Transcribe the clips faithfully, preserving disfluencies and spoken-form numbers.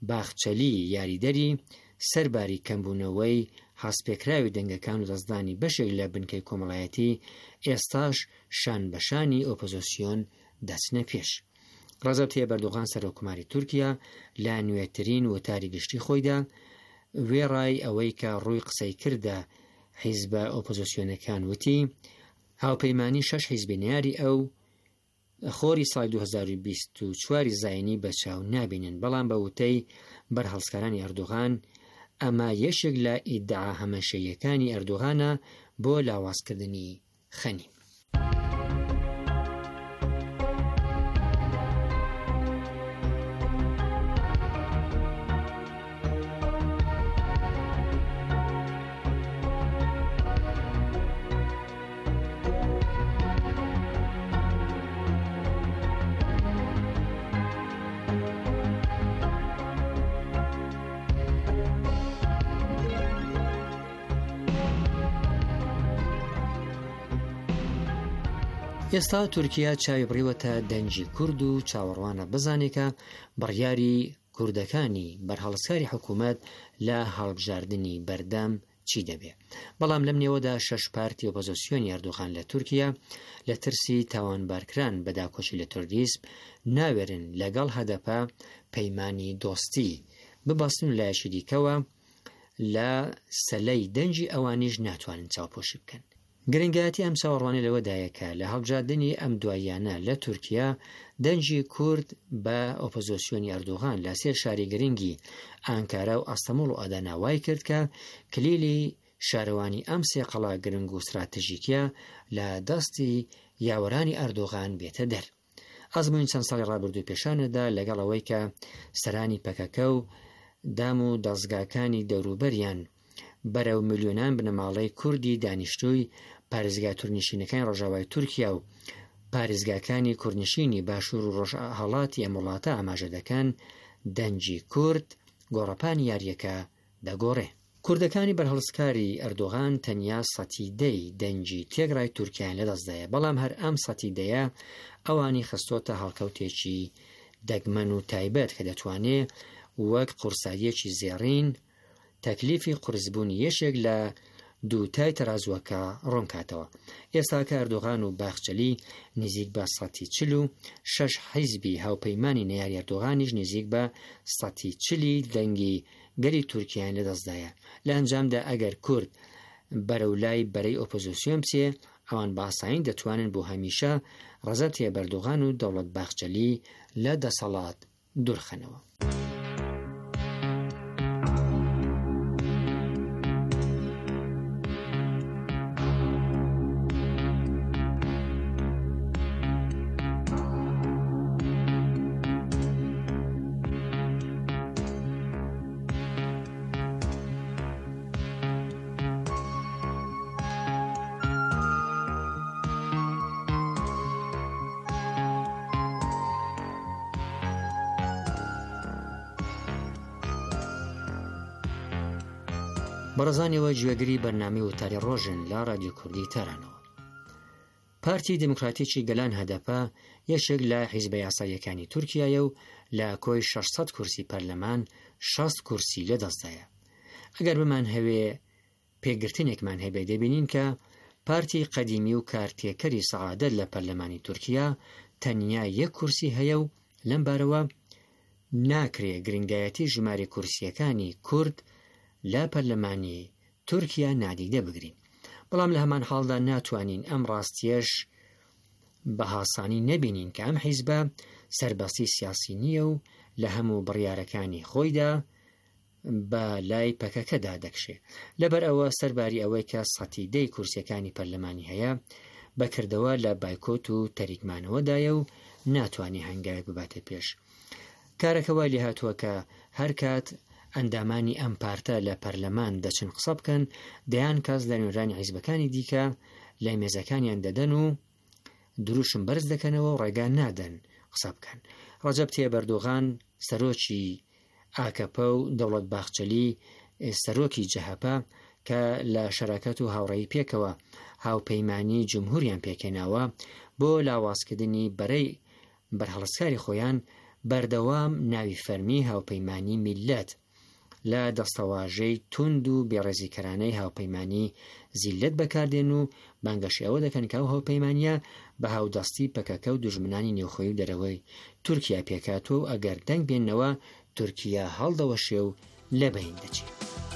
باخچەلی یاریدەری سەرباری کەمبوونەوەی هەستپێکراوی دەنگەکان و دەستدانی بەشێک لە بنکەی کۆمەڵایەتی ئێستاش شان بەشانی ئۆپۆزیسیۆن دەچنە پێش. ڕەجەب تاییب ئەردۆغان سەرۆکوماری تورکیا لە نوێترین وتاری گشتی خۆیدا وێڕای ئەوەی کە ڕووی قسەی کردە حیزبە ئۆپۆزیسیۆنەکان وتی هاوپەیمانی شەش حیزبی نەیاری ئەو خۆری ساڵی دوو هەزار و بیست و چوار زاینی بەچاو نابینن، بەڵام بە وتەی بەرهەڵسکارانی ئەردۆغان ئەمە یەشێک لە ئیدعا هەمەشەیەکانی ئەردۆغانە بۆ لاوازکردنی خەنی. ئێستا تورکیا چاوی بڕیوەتە دەنجی کورد و چاوەڕوانە بزانێکە بڕیاری کوردەکانی بەرهەڵسکاری حکوومەت لە هەڵبژاردننی بەردەم چی دەبێ. بەڵام لەم نێوەدا شەش پارتی ئۆپۆزیسیۆنی ئەردۆغان لە تورکیا لە ترسی تاوانبارکران بە داکۆچی لە تۆریزم ناوێرن لەگەڵ هەدەپە پەیمانی دۆستی ببەستن و لایەکی دیکەوە لە سەلەی دەنجی ئەوانیش ناتوانن چاوپۆشی بکەن. گرنگایەتی ئەم چاوەڕوانە لەوەدایەکە لە هەڵبژاردننی ئەم دواییانە لە تورکیا دەنجی کورد بە ئۆپۆزیسیۆنی ئەردۆغان لە سێ شاری گرنگی ئانکارا و ئەستەمبوڵ و ئەدەنا وای کرد کە کلیلی شارەوانی ئەم سێ قەڵا گرنگ و استراتیژیکە لە دەستی یاوەرانی ئەردۆغان بێتە دەر. ئەزموین چەند ساڵی ڕابردوو پێشانەدا لەگەڵ ئەوەی کە سەرانی پەکەکە و دام و دەستگاکانی دەوروبەریان بەرەو ملیۆنان بنەماڵەی کوردی دانیشتووی پارێزگا توورنشینەکانی ڕۆژاوای تورکیا و پارێزگاکانی کوردنشینی باشوور و ڕۆژهەڵاتی ئەم وڵاتە ئاماژە دەکەن دەنجی کورد گۆڕەپانی یاریەکە دەگۆڕێ. کوردەکانی بەرهەڵسکاری ئەردۆغان تەنیا سەتیدەی دەنجی تێگرای تورکیان لەدەستدایە، بەڵام هەر ئەم سەتیدەیە ئەوانی خستۆتە هەڵکەوتێکی دەگمەن و تایبەت کە دەتوانێت وەک قورساییەکی زێڕین تەکلیفی قورسبوونی یەشێک لە دووتای تەرازوەکە ڕۆنکاتەوە. ئێستاکە ئەردۆغان و باخچەلی نزیک بە سەتی چل و شەش حیزبی هاوپەیمانی نەیاری ئەردۆغانیش نزیک بە سەتی چلی دەنگی گەلی تورکیان لەدەستدایە. لە ئەنجامدا ئەگەر کورد بەرەولای بەرەی ئۆپۆزیسیۆن بچێ ئەوان باساین دەتوانن بۆ هەمیشە ڕەجەب تاییب ئەردۆغان و دەوڵەت باخچەلی لە دەسەڵات دوورخەنەوە. بەڕێزانیەوە گوێگری بەرنامەی وتاری ڕۆژن لە رادیۆ کوردی تەرانەوە. پارتی دموکراتیکی گەلان هەدەپە یەکێک لە حیزبە یاساییەکانی تورکیایە و لە کۆی شەشسەد کورسی پەرلەمان شەست کورسی لەدەستدایە. ئەگەر بمان هەوێ پێگرتنێکمان هەبێ دەبینین کە پارتی قەدیمی و کارتێکەری سەعادەت لە پەرلەمانی تورکیا تەنیا یەک کورسی هەیە و لەم بارەوە ناکرێ گرنگایەتی ژمارە کورسیەکانی کورد لە پەرلەمانی تورکیا نادیدە بگرین. بەڵام لە هەمان حاڵدا ناتوانین ئەم ڕاستیەش بە هاسانی نەبینین کە ئەم حیزبە سەربەستی سیاسی نییە و لە هەموو بڕیارەکانی خۆیدا بە لای پەکەکەدا دەکشێ. لەبەر ئەوە سەرباری ئەوەی کە سەتیدەی کورسیەکانی پەرلەمانی هەیە بەکردەوە لە بایکۆت و تەریکمانەوەدایە و ناتوانێ هەنگاوێک بباتە پێش. کارەکەوە لێ هاتووە کە هەر کات ئەندامانی ئەم پارتە لە پەرلەمان دەچن قسە بکەن دەیان کەس لە نوێرانی حیزبەکانی دیکە لای مێزەکانیان دەدەن و دروشم بەرز دەکەنەوە و ڕێگا نادەن قسە بکەن. ڕەجەب تاییب ئەردۆغان سەرۆکی ئاکەپە و دەوڵەت باخچەلی سەرۆکی جەهەپە کە لە شەراکەت و هاوڕێی پێکەوە هاوپەیمانی جمهوریان پێکێناوە بۆ لاوازکردنی بەرەی بەرهەڵسکاری خۆیان بەردەوام ناوی فەرمی هاوپەیمانی میلەت لە دەستەواژەی تند و بێڕێزیکەرانەی هاوپەیمانی زیلەت بەکاردێن و بانگەشی ئەوە دەکەن کە ئەو هاوپەیمانیە بە هاودەستی پەکەکە و دوژمنانی نێوخۆی و دەرەوەی تورکیا پێکاتوە و ئەگەر دەنگ بێنەوە تورکیا هەڵدەوەشێ و لە بەین دەچێت.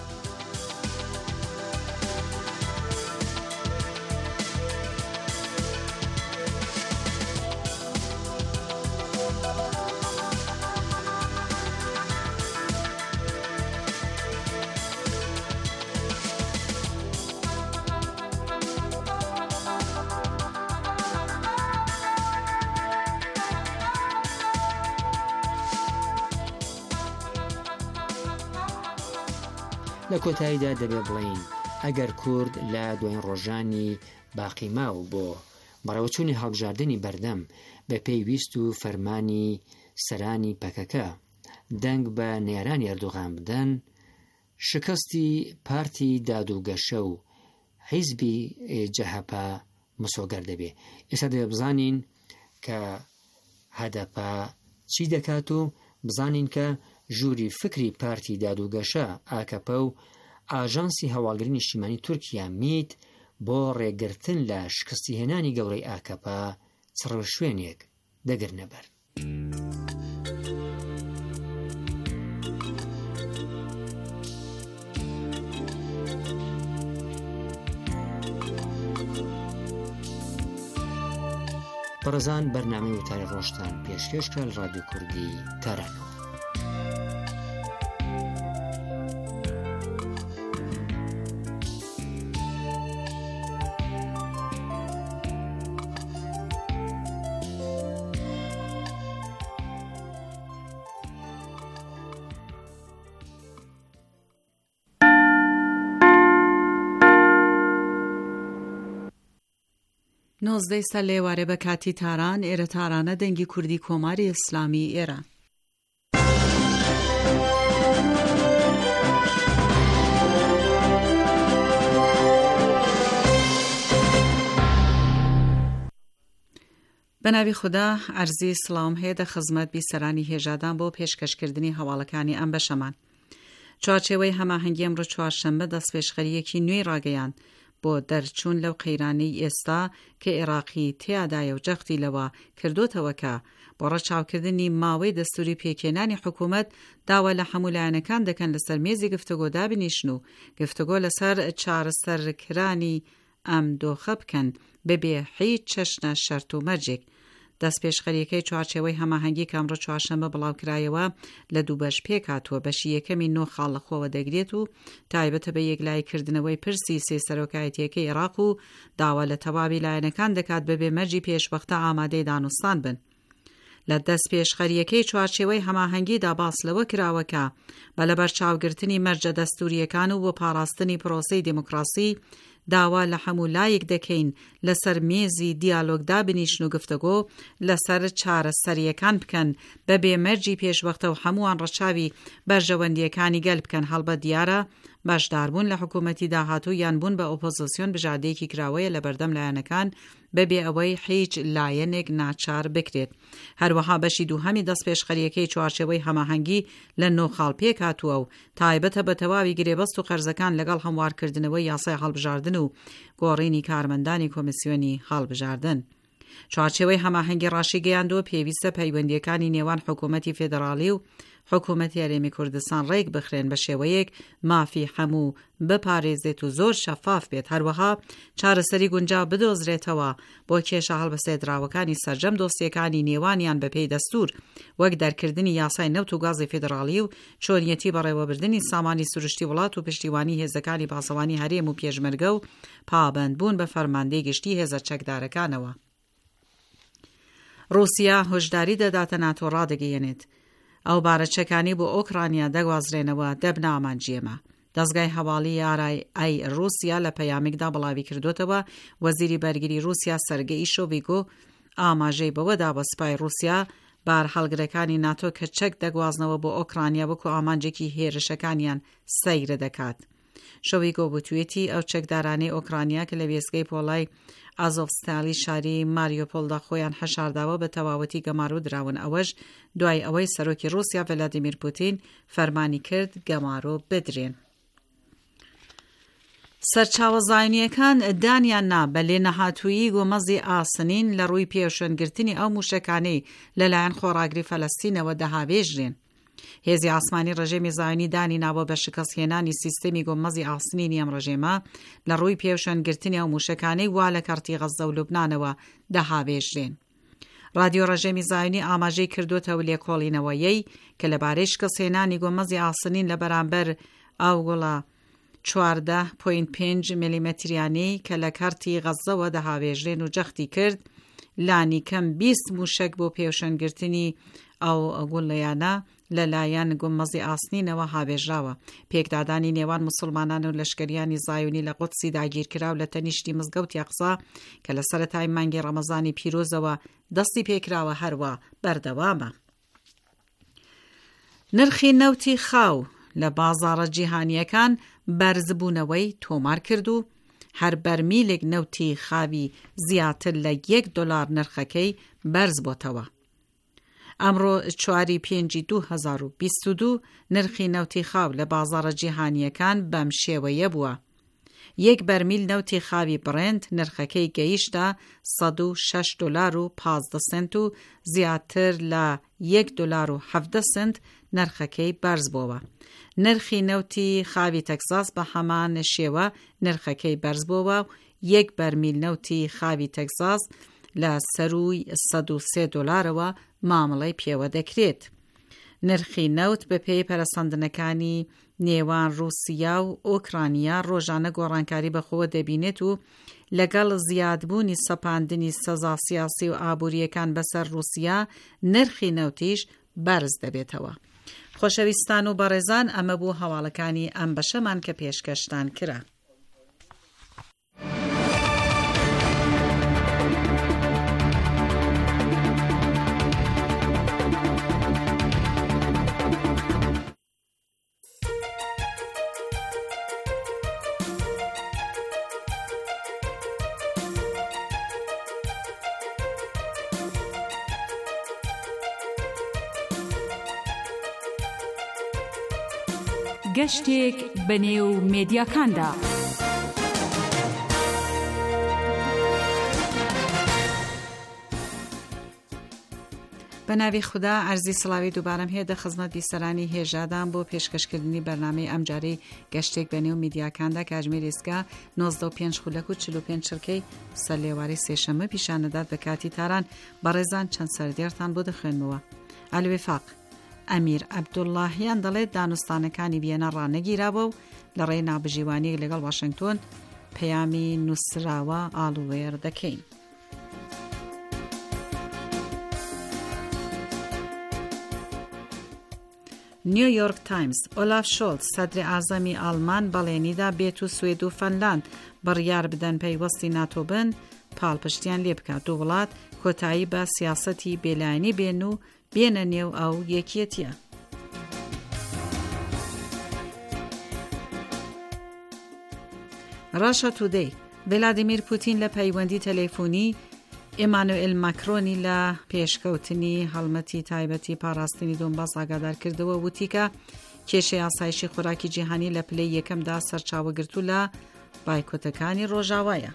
لە کۆتاییدا دەبێ بڵین ئەگەر کورد لە دوایین ڕۆژانی باقی ماو بۆ بەڕێوەچوونی هەڵبژاردننی بەردەم بە پێویست و فەرمانی سەرانی پەکەکە دەنگ بە نێرانی ئەردوغان بدەن، شکستی پارتی دادوگەشە و حیزبی جەهەپا مسۆگەر دەبێ. ئێستا دەبێ بزانین کە هەدەپا چی دەکات و بزانین کە ژووری فکری پارتی دادوگەشە ئاکەپە و ئاژانسی هەواڵگری نیشتیمانی تورکیا میت بۆ ڕێگرتن لە شکستی هێنانی گەورەی ئاکەپا چڕە شوێنێک دەگرنە بەر. بەڕێزان بەرنامەی وتاری ڕۆژتان پێشکەشکە لە ڕادیۆ کوردی تارانەوە. نۆزدەی سەر لێوارێ بە کاتی تاران ئێرە تارانە دەنگی کوردی کۆماری ئیسلامی ئێران. بەناوی خوددا ئەرزی سڵام هەیە دە خزمەت بیسەرانی هێژادان بۆ پێشکەشکردنی هەواڵەکانی ئەم بەشەمان. چوارچێوەی هەماهەنگی ئەمڕۆ چوارشەممە دەستپێشخەریەکی نوێی ڕاگەیاند بۆ دەرچوون لەو قەیرانەی ئێستا کە عێراقی تیادایە و جەختی لەوە کردوتەوەکە بۆ ڕەچاوکردنی ماوەی دەستوری پێکێنانی حکوومەت داوا لە هەموو لایەنەکان دەکەن لەسەر مێزی گفتوگۆ دابنیشن و گفتوگۆ لەسەر چارەسەرکرانی ئەم دۆخە بکەن بەبێ هیچ چەشنە شەرت و مەرجێک. دەستپێشخەریەکەی چوارچێوەی هەماهەنگی کامڕۆ چوارشەممە بڵاوکرایەوە لە دوو بەش پێکاتوە. بەشی یەکەمی نۆ خاڵ لەخۆوە دەگرێت و تایبەتە بە یەکلایکردنەوەی پرسی سێ سەرۆکایەتیەکەی عێراق و داوا لە تەواوی لایەنەکان دەکات بەبێ مەرجی پێشوەختە ئامادەی دانوستان بن. لە دەستپێشخەریەکەی چوارچێوەی هەماهەنگیدا باس لەوە کراوەکە بە لەبەر چاوگرتنی مەرجە دەستوریەکان و بۆ پاراستنی پرۆسەی دیموکراسی داوا لە هەموو لایەک دەکەین لەسەر مێزی دیالۆگدا بنیشن و گفتەگۆ لەسەر چارەسەریەکان بکەن بەبێ مەرجی پێشوەختە و هەمووان ڕەچاوی بەرژەوەندیەکانی گەل بکەن. هەڵبەت دیارە باشداربوون لە حکوومەتی داهاتوو یان بوون بە ئۆپۆزیسیۆن بژاردەیەکی کراوەیە لە بەردەم لایەنەکان بەبێ ئەوەی هیچ لایەنێک ناچار بکرێت. هەروەها بەشی دووهەمی دەستپێشخەریەکەی چوارچێوەی هەماهەنگی لە نۆ خاڵ پێکاتووە و تایبەتە بە تەواوی گرێبەست و قەرزەکان لەگەڵ هەموارکردنەوەی یاسای هەڵبژاردن و گۆڕینی کارمەندانی کۆمیسیۆنی هەڵبژاردن. چوارچێوەی هەماهەنگی ڕاشی گەیاندووە پێویستە پەیوەندیەکانی نێوان حکوومەتی فێدراڵی و حکوومەتی هەرێمی کوردستان ڕێک بخرێن بە شێوەیەک مافی هەموو بپارێزێت و زۆر شەفاف بێت. هەروەها چارەسەری گونجاو بدۆزرێتەوە بۆ کێشە هەڵبەسێدراوەکانی سەرجەم دۆستیەکانی نێوانیان بەپێی دەستور وەک دەرکردنی یاسای نەوت و گازی فێدراڵی و چۆنیەتی بەڕێوەبردننی سامانی سروشتی وڵات و پشتیوانی هێزەکانی پاسەوانی هەرێم و پێشمەرگە و پابەندبوون بە فەرماندەی گشتی هێزە چەکدارەکانەوە. رووسیا هۆشداری دەداتە ناتۆ ڕادەگەیەنێت ئەو بارەچەکانی بۆ ئۆکرانیا دەگوازرێنەوە دەبنە ئامانجیەمە. دەستگای هەواڵی ئارای ئای رووسیا لە پەیامێکدا بڵاوی کردوتەوە وەزیری بەرگری رووسیا سەرگەی شۆڤیگۆ ئاماژەی بەوەدا بە سوپای رووسیا بار هەڵگرەکانی ناتۆ کە چەک دەگوازنەوە بۆ ئۆکرانیا وەکو ئامانجێکی هێرشەکانیان سەیرە دەکات. شۆیگۆ بوتوێتی ئەو چەکدارانەی ئۆکرانیا کە لە وێستگەی پۆڵای ئازۆڤستالی شاری ماریۆپۆلدا خۆیان هەشارداوە بە تەواوەتی گەمارۆ دراون، ئەوەش دوای ئەوەی سەرۆکی رووسیا ڤلادیمیر پوتین فەرمانی کرد گەمارۆ بدرێن. سەرچاوە زایونیەکان دانیان نا بە لێنەهاتوویی گۆمەزی ئاسنین لە ڕووی پێشێنگرتنی ئەو موشەکانەی لەلایەن خۆڕاگری فەلەستینەوە دەهاوێژرێن. هێزی ئاسمانی ڕژێمی زایونی دانی ناوە بە شکستهێنانی سیستەمی گۆمەزی ئاسنینی ئەم ڕژێمە لە ڕووی پێشێنگرتنی ئەو موشەکانەی وا لە کەرتی غەزە و لوبنانەوە دەهاوێژرێن. رادیۆ ڕژێمی زایونی ئاماژەی کردوتەوە لێکۆڵینەوەیەی کە لەبارەی شکستهێنانی گۆمەزی ئاسنین لە بەرامبەر ئەو گوڵە چواردە پۆینت پێنج میلیمەتریانەی کە لە کەرتی غەزەوە دەهاوێژرێن و جەختی کرد لانی کەم بیست موشک بۆ پێشێنگرتنی ئەو گوڵەیانە لەلایەن گۆمەزی ئاسنینەوە هاوێژراوە. پێکدادانی نێوان موسڵمانان و لەشکریانی زایونی لە قودسی داگیرکراو لە تەنیشتی مزگەوتی ئەقسا کە لە سەرەتای مانگی ڕەمەزانی پیرۆزەوە دەستی پێکراوە هەروە بەردەوامە. نرخی نەوتی خاو لە بازاڕە جیهانیەکان بەرزبوونەوەی تۆمار کرد و هەر بەرمیلێک نەوتی خاوی زیاتر لە یەک دۆلار نرخەکەی بەرز بۆتەوە. ئەمڕۆ چواری پێنجی دوو هەزار و بیست و دوو نرخی نەوتی خاو لە بازاڕە جیهانیەکان بەم شێوەیە بووە. یەک بەرمیل نەوتی خاوی برند نرخەکەی گەیشتە سەد و شەش دۆلار و پانزدە سنت و زیاتر لە یەک دۆلار و حەڤدە سنت نرخەکەی بەرز بووە. نرخی نەوتی خاوی تەکساس بە هەمان شێوە نرخەکەی بەرز بووە و یەک بەرمیل نەوتی خاوی تەکساس لە سەرووی سەد و سێ دۆلارەوە مامەڵەی پێوە دەکرێت. نرخی نەوت بە پێی پەرەسەندنەکانی نێوان رووسیا و ئۆکرانیا ڕۆژانە گۆڕانکاری بەخۆوە دەبینێت و لەگەڵ زیادبوونی سەپاندنی سەزا سیاسی و ئابوووریەکان بەسەر رووسیا نرخی نەوتیش بەرز دەبێتەوە. خۆشەویستان و بەڕێزان، ئەمە بوو هەواڵەکانی ئەم بەشەمان کە پێشکەشتان کرا. گەشتێک بەنێو مێدیاکاندا. بە ناوی خوددا ئەرزی سڵاوی دووبارەم هێدە خزمەت بیسەرانی هێژادان بۆ پێشکەشکردنی بەرنامەی ئەمجارەی گەشتێک بەنێو میدیاکاندا کاتژمێر ئێستا نۆزدە و پێنج خولەک و چل و پێنج چرکەی سەرلێواری سێشەممە پیشانەدات بە کاتی تاران. بەڕێزان چەند سەردێرتان بۆ دەخوێنمەوە. ئەلوێفاق ئەمیر عەبدوڵڵاهیان دەڵێت دانوستانەکانی ڤێنە ڕانەگیراوە و لە ڕێی نابژیوانی لەگەڵ واشنگتۆن پەیامی نووسراوە ئاڵوێر دەکەین. نیویۆرک تایمز ئۆلاف شۆڵز سەدری ئازەمی ئاڵمان بەڵێنیدا بێت و سوێد و فەنلاند بڕیار بدەن پەیوەستی ناتۆ بن پاڵپشتیان لێ بکات. دوو وڵات کۆتایی بە سیاسەتی بێلایەنی بێن و بێنە نێو ئەو یەکیەتیە. ڕاشە تودەی ڤلادیمیر پوتین لە پەیوەندی تەلەفۆنی ئێمانوئێل ماکرۆنی لە پێشکەوتنی هەڵمەتی تایبەتی پاراستنی دۆنباس ئاگادار کردەوە، وتی کە کێشەی ئاسایشی خوراکی جیهانی لە پلەی یەکەمدا سەرچاوەگرتوو لە بایکۆتەکانی ڕۆژاوایە.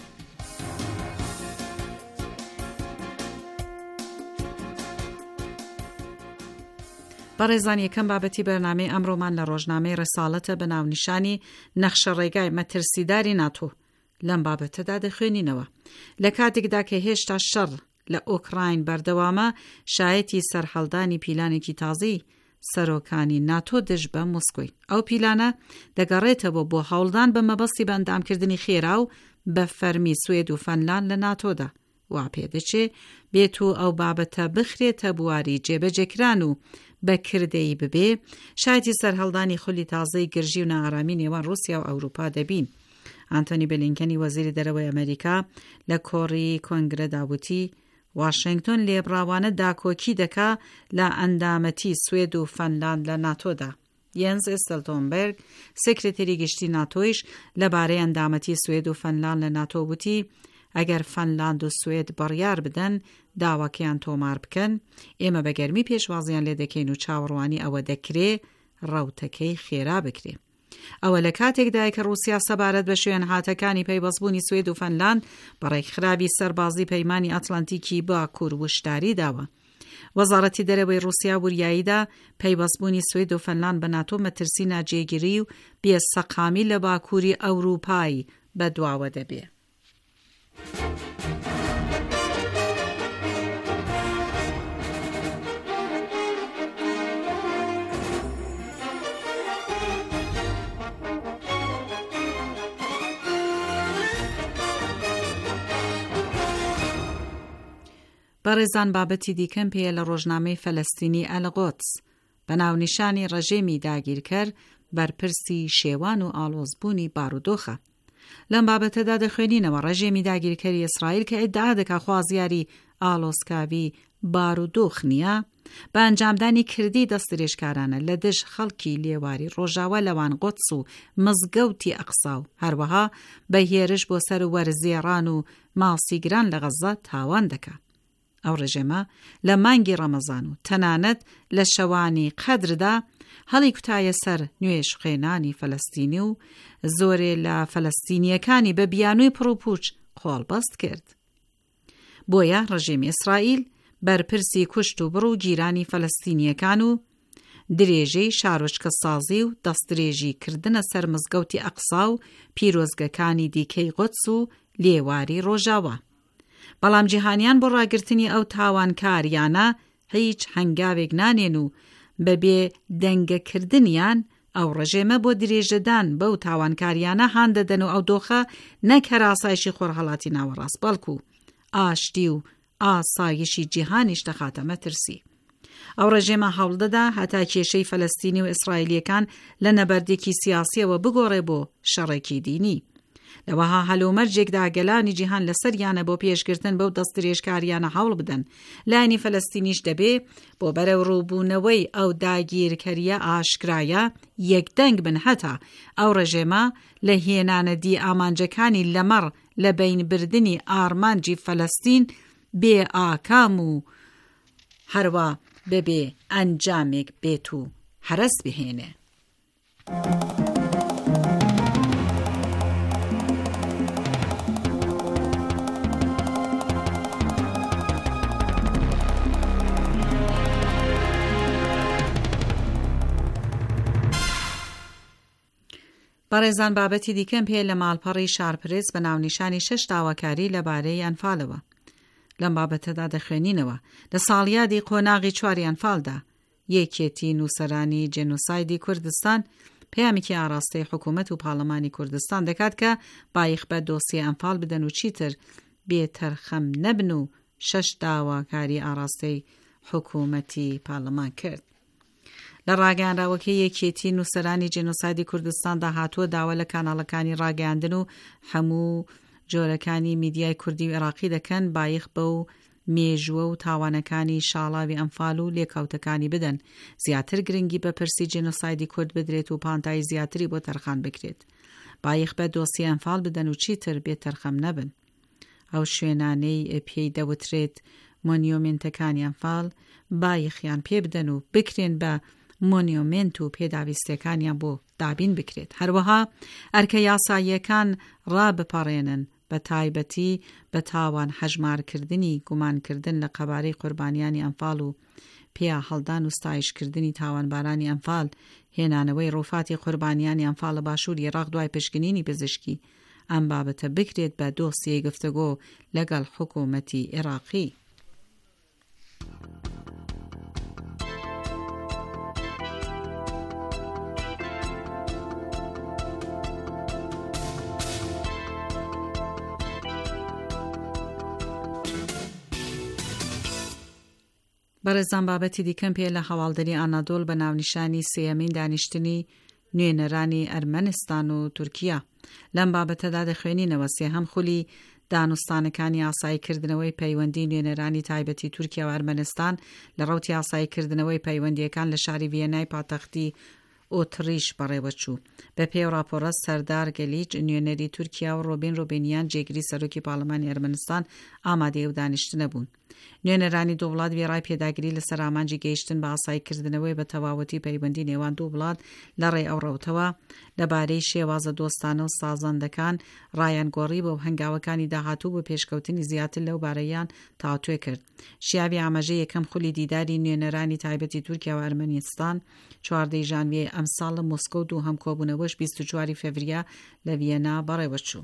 بەڕێزان، یەکەم بابەتی بەرنامەی ئەمڕۆمان لە ڕۆژنامەی ڕساڵەتە بە ناونیشانی نەخشە ڕێگای مەترسیداری ناتۆ. لەم بابەتەدا دەخوێنینەوە. لە کاتێکدا کە هێشتا شەڕ لە ئۆکراین بەردەوامە، شایەتی سەرهەڵدانی پیلانێکی تازی سەرۆکانی ناتۆ دژ بە موسکۆی. ئەو پیلانە دەگەڕێتەوە بۆ هەوڵدان بە مەبەستی بەندامکردنی خێرا و بە فەرمی سوێد و فەنلاند لە ناتۆدا. وا پێدەچێ بێت و ئەو بابەتە بخرێتە بواری جێبەجێکران و بەکردەی ببێ شایەتی سەرهەڵدانی خولی تازەی گرژی و ناڕامی نێوان رووسیا و ئەوروپا دەبین. ئانتۆنی بلینکەنی وەزیری دەرەوەی ئەمریکا لە کۆڕی کۆنگرەدا وتی واشنگتۆن لێبڕاوانە داکۆکی دەکا لە ئەندامەتی سوێد و فەنلاند لە ناتۆدا. یەنز ئێستەلتۆنبەرگ سکرتێری گشتی ناتۆیش لەبارەی ئەندامەتی سوێد و فەنلاند لە ناتۆ وتی ئەگەر فەنلاند و سوێد بڕیار بدەن داواکەیان تۆمار بکەن ئێمە بەگەرمی پێشوازیان لێ دەکەین و چاوەڕوانی ئەوە دەکرێ ڕەوتەکەی خێرا بکرێ. ئەوە لە کاتێکدای کە ڕووسیا سەبارەت بە شوێن هاتەکانی پەیوەستبوونی سوێد و فەنلاند بەڕێکخراوی سەربازی پەیمانی ئەتلانتیکی باکوور وشداری داوە. وەزارەتی دەرەوەی ڕووسیا وریاییدا پەیوەستبوونی سوێد و فەنلاند بە ناتۆ مەترسی ناجێگیری و بێسەقامی لە باکووری ئەوروپای بەدواوە دەبێ. بەڕێزان بابەتی دیکەم پێیە لە ڕۆژنامەی فەلەستینی ئەلقۆتس بە ناونیشانی ڕەژێمی داگیرکەر بەرپرسی شێوان و ئاڵۆزبوونی بارودۆخە. لەم بابەتەدا دەخوێنینەوە ڕەژێمی داگیرکەری ئیسرائیل کە ئیدعا دەکا خوازیاری ئاڵۆزکاوی بارودۆخ نییە بە ئەنجامدانی کردی دەستدرێژکارانە لە دژ خەڵکی لێواری ڕۆژاوە لەوان قودس و مزگەوتی ئەقسا و هەروەها بە هێرش بۆ سەر وەرزێڕان و ماسیگران لە غەزە تاوان دەکا. ئەو ڕێژێمە لە مانگی ڕەمەزان و تەنانەت لە شەوانی قەدردا هەڵی کوتایە سەر نوێژ خوێنانی فەلەستینی و زۆرێ لە فەلەستینیەکانی بە بیانووی پڕوپوچ خۆڵبەست کرد. بۆیە ڕەژێمی ئیسرائیل بەرپرسی کوشت و بڕ و گیرانی فەلەستینیەکان و درێژەی شارۆچکە سازی و دەستدرێژی کردنە سەر مزگەوتی ئەقسا و پیرۆزگەکانی دیکەی قودس و لێواری ڕۆژاوە. بەڵام جیهانیان بۆ ڕاگررتنی ئەو تاوانکاریانە هیچ هەنگاوێک نانێن و بەبێ دەنگەکردنیان ئەو ڕژێمە بۆ درێژەدان بەو تاوانکاریانە هان دەدەن و ئەو دۆخە نەک هەراسایشی خۆرهەڵاتی ناوەڕاست بەڵکو ئاشتی و ئاسایشی جیهانیش دەخاتە مەترسی. ئەو ڕژێمە هەوڵدەدا هەتا کێشەی فەلەستینی و ئیسرائیلیەکان لە نەبەردێکی سیاسیەوە بگۆڕێ بۆ شەڕێکی دینی. لەوەها هەلومەرجێکدا گەلانی جیهان لەسەریانە بۆ پێشگرتن بەو دەستدرێژکاریانە هەوڵ بدەن. لایەنی فەلەستینیش دەبێ بۆ بەرەو ڕووبوونەوەی ئەو داگیرکەریە ئاشکرایە یەکدەنگ بن هەتا ئەو ڕژێمە لە هێنانەدی ئامانجەکانی لەمەڕ لە بینبردنی ئارمانجی فەلەستین بێ ئاکام و هەروە ببێ ئەنجامێک بێت و هەرەس بهێنێ. بەڕێزان بابەتی دیکەم پێ لە ماڵپەڕی شارپرس بە ناونیشانی شەش داواکاری لەبارەی ئەنفالەوە. لەم بابەتەدا دەخوێنینەوە لە ساڵیادی قۆناغی چواری ئەنفالدا یەکێتی نووسەرانی جێنۆسایدی کوردستان پەیامێکی ئاراستەی حکوومەت و پاڵەمانی کوردستان دەکات کە بایخ بە دۆسیە ئەنفال بدەن و چیتر بێتەرخەم نەبن و شەش داواکاری ئاراستەی حکوومەتی پاڵەمان کرد. لە ڕاگەیاندراوەکەی یەکێتی نووسەرانی جێنۆسایدی کوردستاندا هاتووە داوا لە کاناڵەکانی ڕاگەیاندن و هەموو جۆرەکانی میدیای کوردی و عێراقی دەکەن بایخ بە و مێژووە و تاوانەکانی شاڵاوی ئەنفال و لێکاوتەکانی بدەن، زیاتر گرنگی بە پرسی جێنۆسایدی کورد بدرێت و پانتای زیاتری بۆ تەرخان بکرێت. بایخ بە دۆسی ئەنفال بدەن و چیتر بێ تەرخەم نەبن. ئەو شوێنانەی پێی دەوترێت مۆنیۆمنتەکانی ئەنفال بایخیان پێ بدەن و بکرێن بە مۆنیۆمنت و پێداویستەکانیان بۆ دابین بکرێت. هەروەها ئەرکە یاساییەکان ڕابپەڕێنن بە تایبەتی بە تاوان هەژمارکردنی گومانکردن لە قەبارەی قوربانیانی ئەنفال و پیا هەڵدان و ستایشکردنی تاوانبارانی ئەنفال، هێنانەوەی ڕووفاتی قوربانیانی ئەنفال لە باشووری عێراق دوای پشکنینی پزیشکی ئەم بابەتە بکرێت بە دۆسیەی گفتەگۆ لەگەڵ حکوومەتی عێراقی. بەڕێزان بابەتی دیکەم پێ لە هەواڵدەری ئانادۆڵ بە ناونیشانی سێیەمین دانیشتنی نوێنەرانی ئەرمەنستان و تورکیا. لەم بابەتەدا دەخوێنینەوە سێهەم خولی دانوستانەکانی ئاساییکردنەوەی پەیوەندی نوێنەرانی تایبەتی تورکیا و ئەرمەنستان لە ڕەوتی ئاساییکردنەوەی پەیوەندیەکان لە شاری ڤیێنای پایتەختی ئۆتریش بەڕێوەچوو. بە پێی راپۆرە سەردار گەلیج نوێنەری تورکیا و ڕۆبین ڕۆبینیان جێگیری سەرۆکی پاڵەمانی ئەرمەنستان ئامادەی و دانیشتنە بوون. نوێنەرانی دوو وڵات وێڕای پێداگیری لەسەر ئامانجی گەیشتن بە ئاساییکردنەوەی بە تەواوەتی پەیوەندی نێوان دوو وڵات لە ڕێی ئەو ڕەوتەوە لەبارەی شێوازە دۆستانە و سازەندەکان ڕایان گۆڕی بۆ هەنگاوەکانی داهاتوو بۆ پێشکەوتنی زیاتر لەو بارەیان تاوتوێ کرد. شیاوی ئاماژە یەکەم خولی دیداری نوێنەرانی تایبەتی تورکیا و ئەرمەنیستان چواردەی ژانویەی ئەمساڵ لە مۆسکۆ و دووهەم کۆبوونەوەش بیست و چواری فێڤریە لە ڤیێنا بەڕێوەچوو.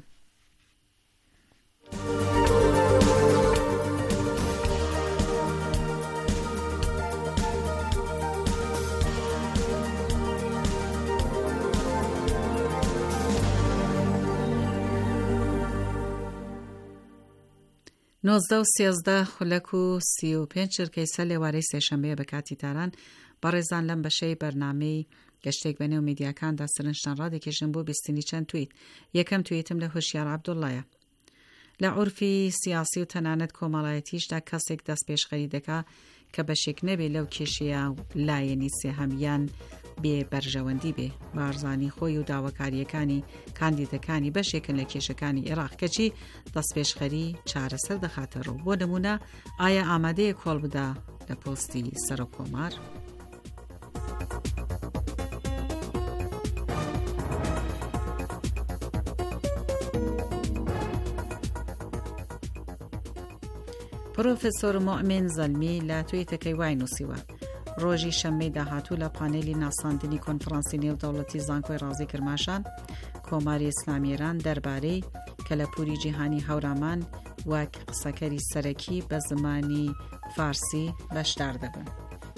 نۆزدە و سێزدە خولەک و سی و پێنج چرکەی سەر لێوارەی سێشەمبەیە بە کاتی تاران بەڕێزان لەم بەشەی بەرنامەی گەشتێک بەنێو میدیاکاندا سەرنجتان ڕادێکێژن بۆ بیستنی چەند تویت. یەکەم تویتم لە هۆشیار عەبدوڵڵایە. لە عورفی سیاسی و تەنانەت کۆمەڵایەتیشدا کەسێک دەست پێشخەری دەکا کە بەشێک نەبێ لەو کێشەیە لایەنی سێهەمیان بێ بەرژەوەندی بێ. بارزانی خۆی و داواکاریەکانی کاندیدەکانی بەشێکن لە کێشەکانی عێراق کەچی دەست پێشخەری چارەسەر دەخاتە ڕوو. بۆ نمونە ئایا ئامادەیە کۆڵ بدا لە پۆستی سەرۆکۆمار؟ پرۆفسۆر موئمین زەلمی لە تویتەکەی وای نووسیوە ڕۆژی شەممەی داهاتوو لە پانێلی ناساندنی کۆنفرانسی نێودەوڵەتی زانکۆی ڕازی کرماشان کۆماری ئیسلامی ئێران دەربارەی کەلەپوری جیهانی هەورامان وەک قسەکەری سەرەکی بە زمانی فارسی بەشدار دەبن.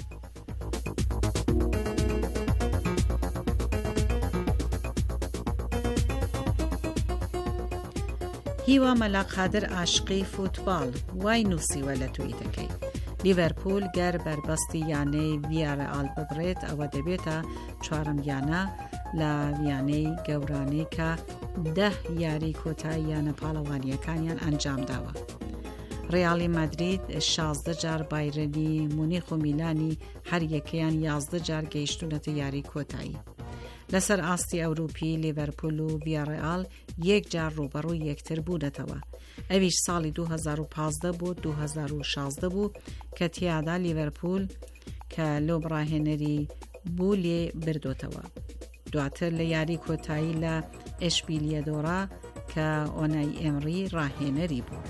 هیوا مەلاق قادر عاشقی فوتبال وای نووسیوە لە تویتەکەی لیڤەرپول گەر بەربەستی یانەی ڤیارەئال ببڕێت ئەوە دەبێتە چوارەم یانە لە یانەی گەورانەی کە دەه یاری کۆتایی یانە پاڵەوانیەکانیان ئەنجام داوە. ڕیاڵی مادرید شازدە جار بایرنی مونیخ و میلانی هەر یەکەیان یازدە جار گەیشتونەتە یاری کۆتایی. لەسەر ئاستی ئەوروپی لیڤەرپول و ڤیارەئال یەک جار ڕوبەڕووی یەکتر بوونەتەوە. ئەویش ساڵی دوو هەزار و پانزدە بۆ دوو هەزار و شازدە بوو کە تیادا لیڤەرپول کە لۆ بڕاهێنەری بوو لێ بردۆتەوە. دواتر لە یاری کۆتایی لە ئێشبیلیەدۆرا کە ئۆنای ئێمری ڕاهێنەری بوو.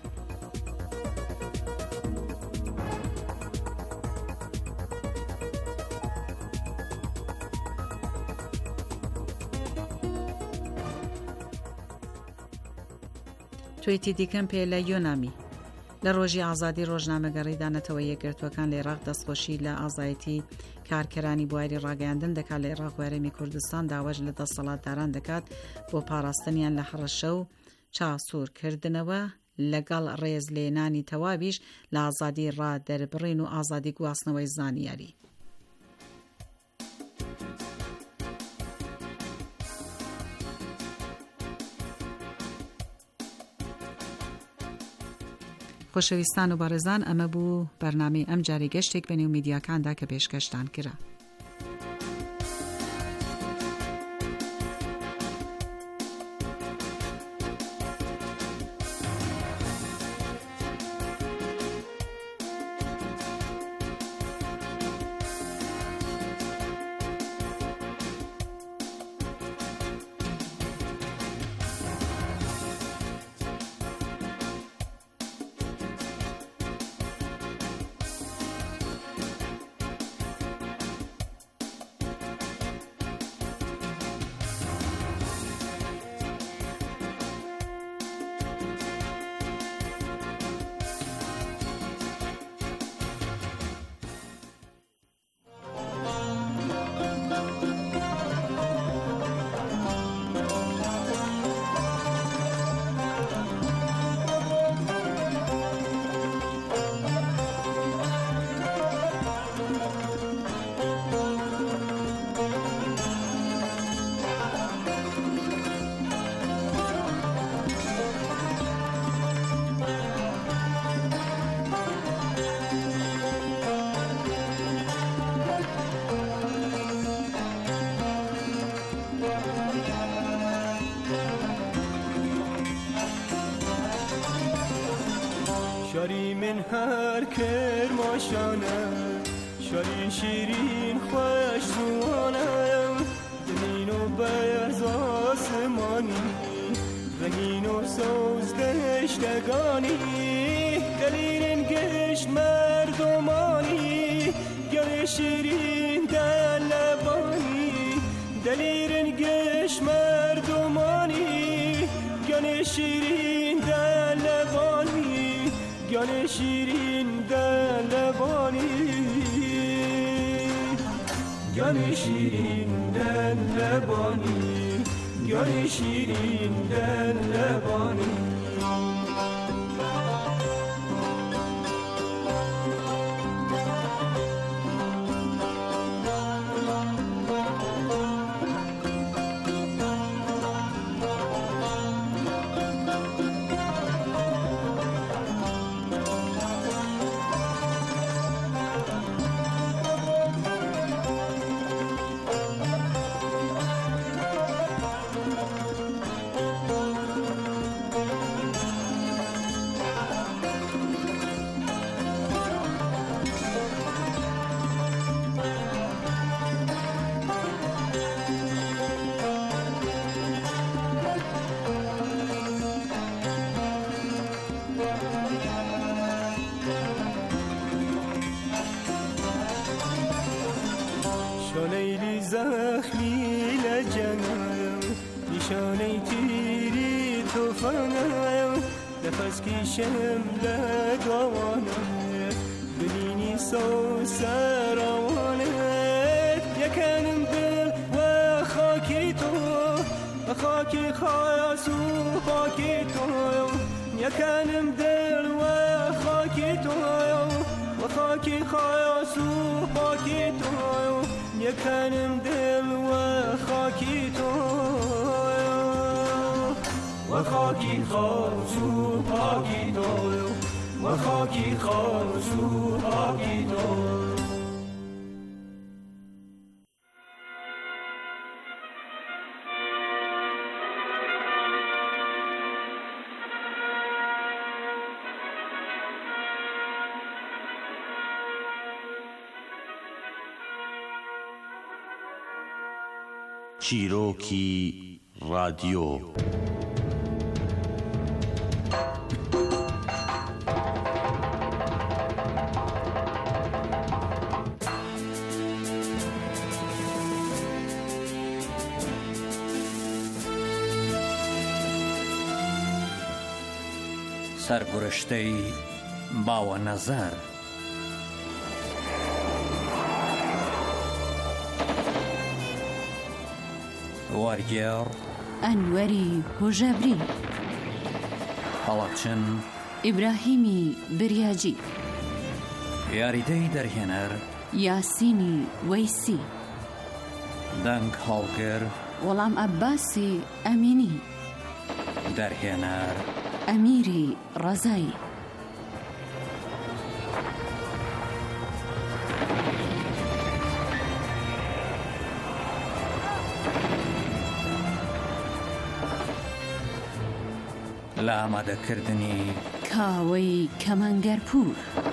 تویتی دیکەم پێ لە یۆنامی لە ڕۆژی ئازادی ڕۆژنامەگەڕی دانەتەوە یەکگرتوەکان لە عێراق دەستخۆشی لە ئازایەتی کارکەرانی بواری ڕاگەیاندن دەکات لە عێراق و هەرێمی کوردستان داواش لە دەسەڵاتداران دەکات بۆ پاراستنیان لە هەڕەشە و چاسوورکردنەوە لەگەڵ ڕێزلێنانی تەواویش لە ئازادی ڕادەربڕین و ئازادی گواستنەوەی زانیاری. خۆشەویستان و بەڕێزان ئەمە بوو بەرنامەی ئەم جاری گەشتێک بەنێو میدیاکاندا کە پێشکەشتان کرا. کرماشانه شالین شیرین خوش زوانه دلین و برز آسمانی رنگین و سوز دشتگانی دلین گشت مردمانی گل شیرین دل لبانی دلین گشت مردمانی گل شیرین دل لبانی گل شیرین دل لبانی گل شیرین دل لبانی گل شیرین دل لبانی شانه زخمی لجنم نشانه تیری توفانم نفس کشم لگوانم ببینی سو سروانت یکنم دل و خاکی تو و خاکی خاص و خاکی تو یکنم دل و خاکی تو و خاکی خاص و خاکی تو یکنم دل و خاکی تو و خاکی خاص و خاکی تو و خاکی خاص و خاکی تو چیرۆکی رادیۆ سەرگوڕشتەی باوە نەزەر وەرگێڕ ئەنوەری هۆژەبری هەڵەبچن ئیبراهیمی بریاجی یاریدەی دەرهێنەر یاسینی وەیسی دەنگ هەڵگر وەڵام عەباسی ئەمینی دەرهێنەر ئەمیری ڕەزایی لە ئامادەکردنی کاوەی کەمەنگەرپوور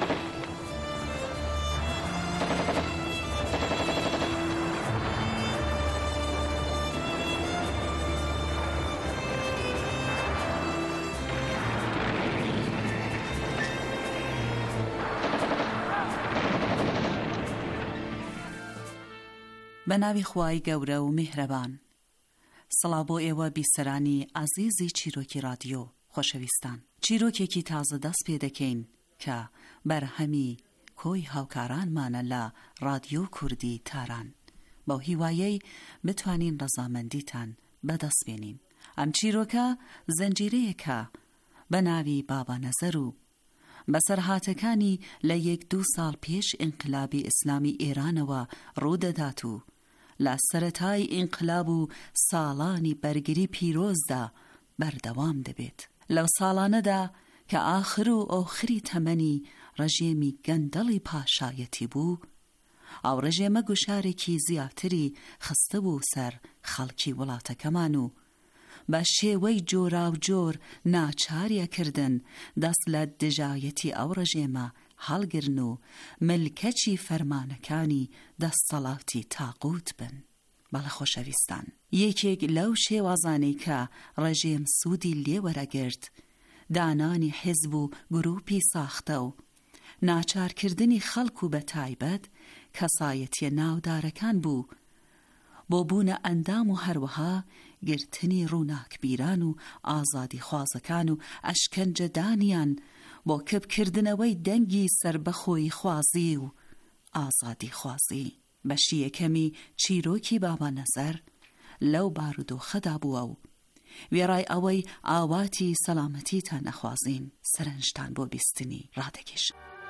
بە ناوی خوای گەورە و میهرەبان. سڵاو بۆ ئێوە بیسەرانی عەزیزی چیرۆکی رادیۆ خۆشەویستان. چیرۆکێکی تازە دەست پێ دەکەین کە بەرهەمی کۆی هاوکارانمانە لە رادیۆ کوردی تاران. بەو هیوایەی بتوانین ڕەزامەندیتان بەدەست بێنین. ئەم چیرۆکە زەنجیرەیەکە بە ناوی بابا نەزەر و بەسەرهاتەکانی لە یەک دوو ساڵ پێش ئینقلابی ئیسلامی ئێرانەوە ڕوودەدات و لە سەرەتای ئینقلاب و ساڵانی بەرگری پیرۆزدا بەردەوام دەبێت. لەو ساڵانەدا کە ئاخر و ئۆخری تەمەنی ڕەژێمی گەندەڵی پاشایەتی بوو، ئەو ڕەژێمە گوشارێکی زیاتری خستە بوو سەر خەڵکی وڵاتەکەمان و بە شێوەی جۆرا و جۆر ناچاریەکردن دەست لە دژایەتی ئەو ڕەژێمە هەڵگرن و ملکەچی فەرمانەکانی دەستەڵاتی تاقوت بن. بەڵە خۆشەویستان، یەکێک لەو شێوازانەی کە ڕێژێم سوودی لێوەرەگرت دانانی حیزب و گروپی ساختە و ناچارکردنی خەڵک و بە تایبەت کەسایەتیە ناودارەکان بوو بۆ بوونە ئەندام و هەروەها گرتنی ڕووناکبیران و ئازادی خوازەکان و ئەشکەنجەدانیان بۆ کەبکردنەوەی دەنگی سربەخۆی خوازی و ئازادی خوازی. بەشی یەکەمی چیرۆکی بابا نەزەر لەو بارودۆخەدا بووە و وێڕای ئەوەی ئاواتی سەلامەتیتان نەخوازین سەرنجتان بۆ بیستنی ڕادەکێش.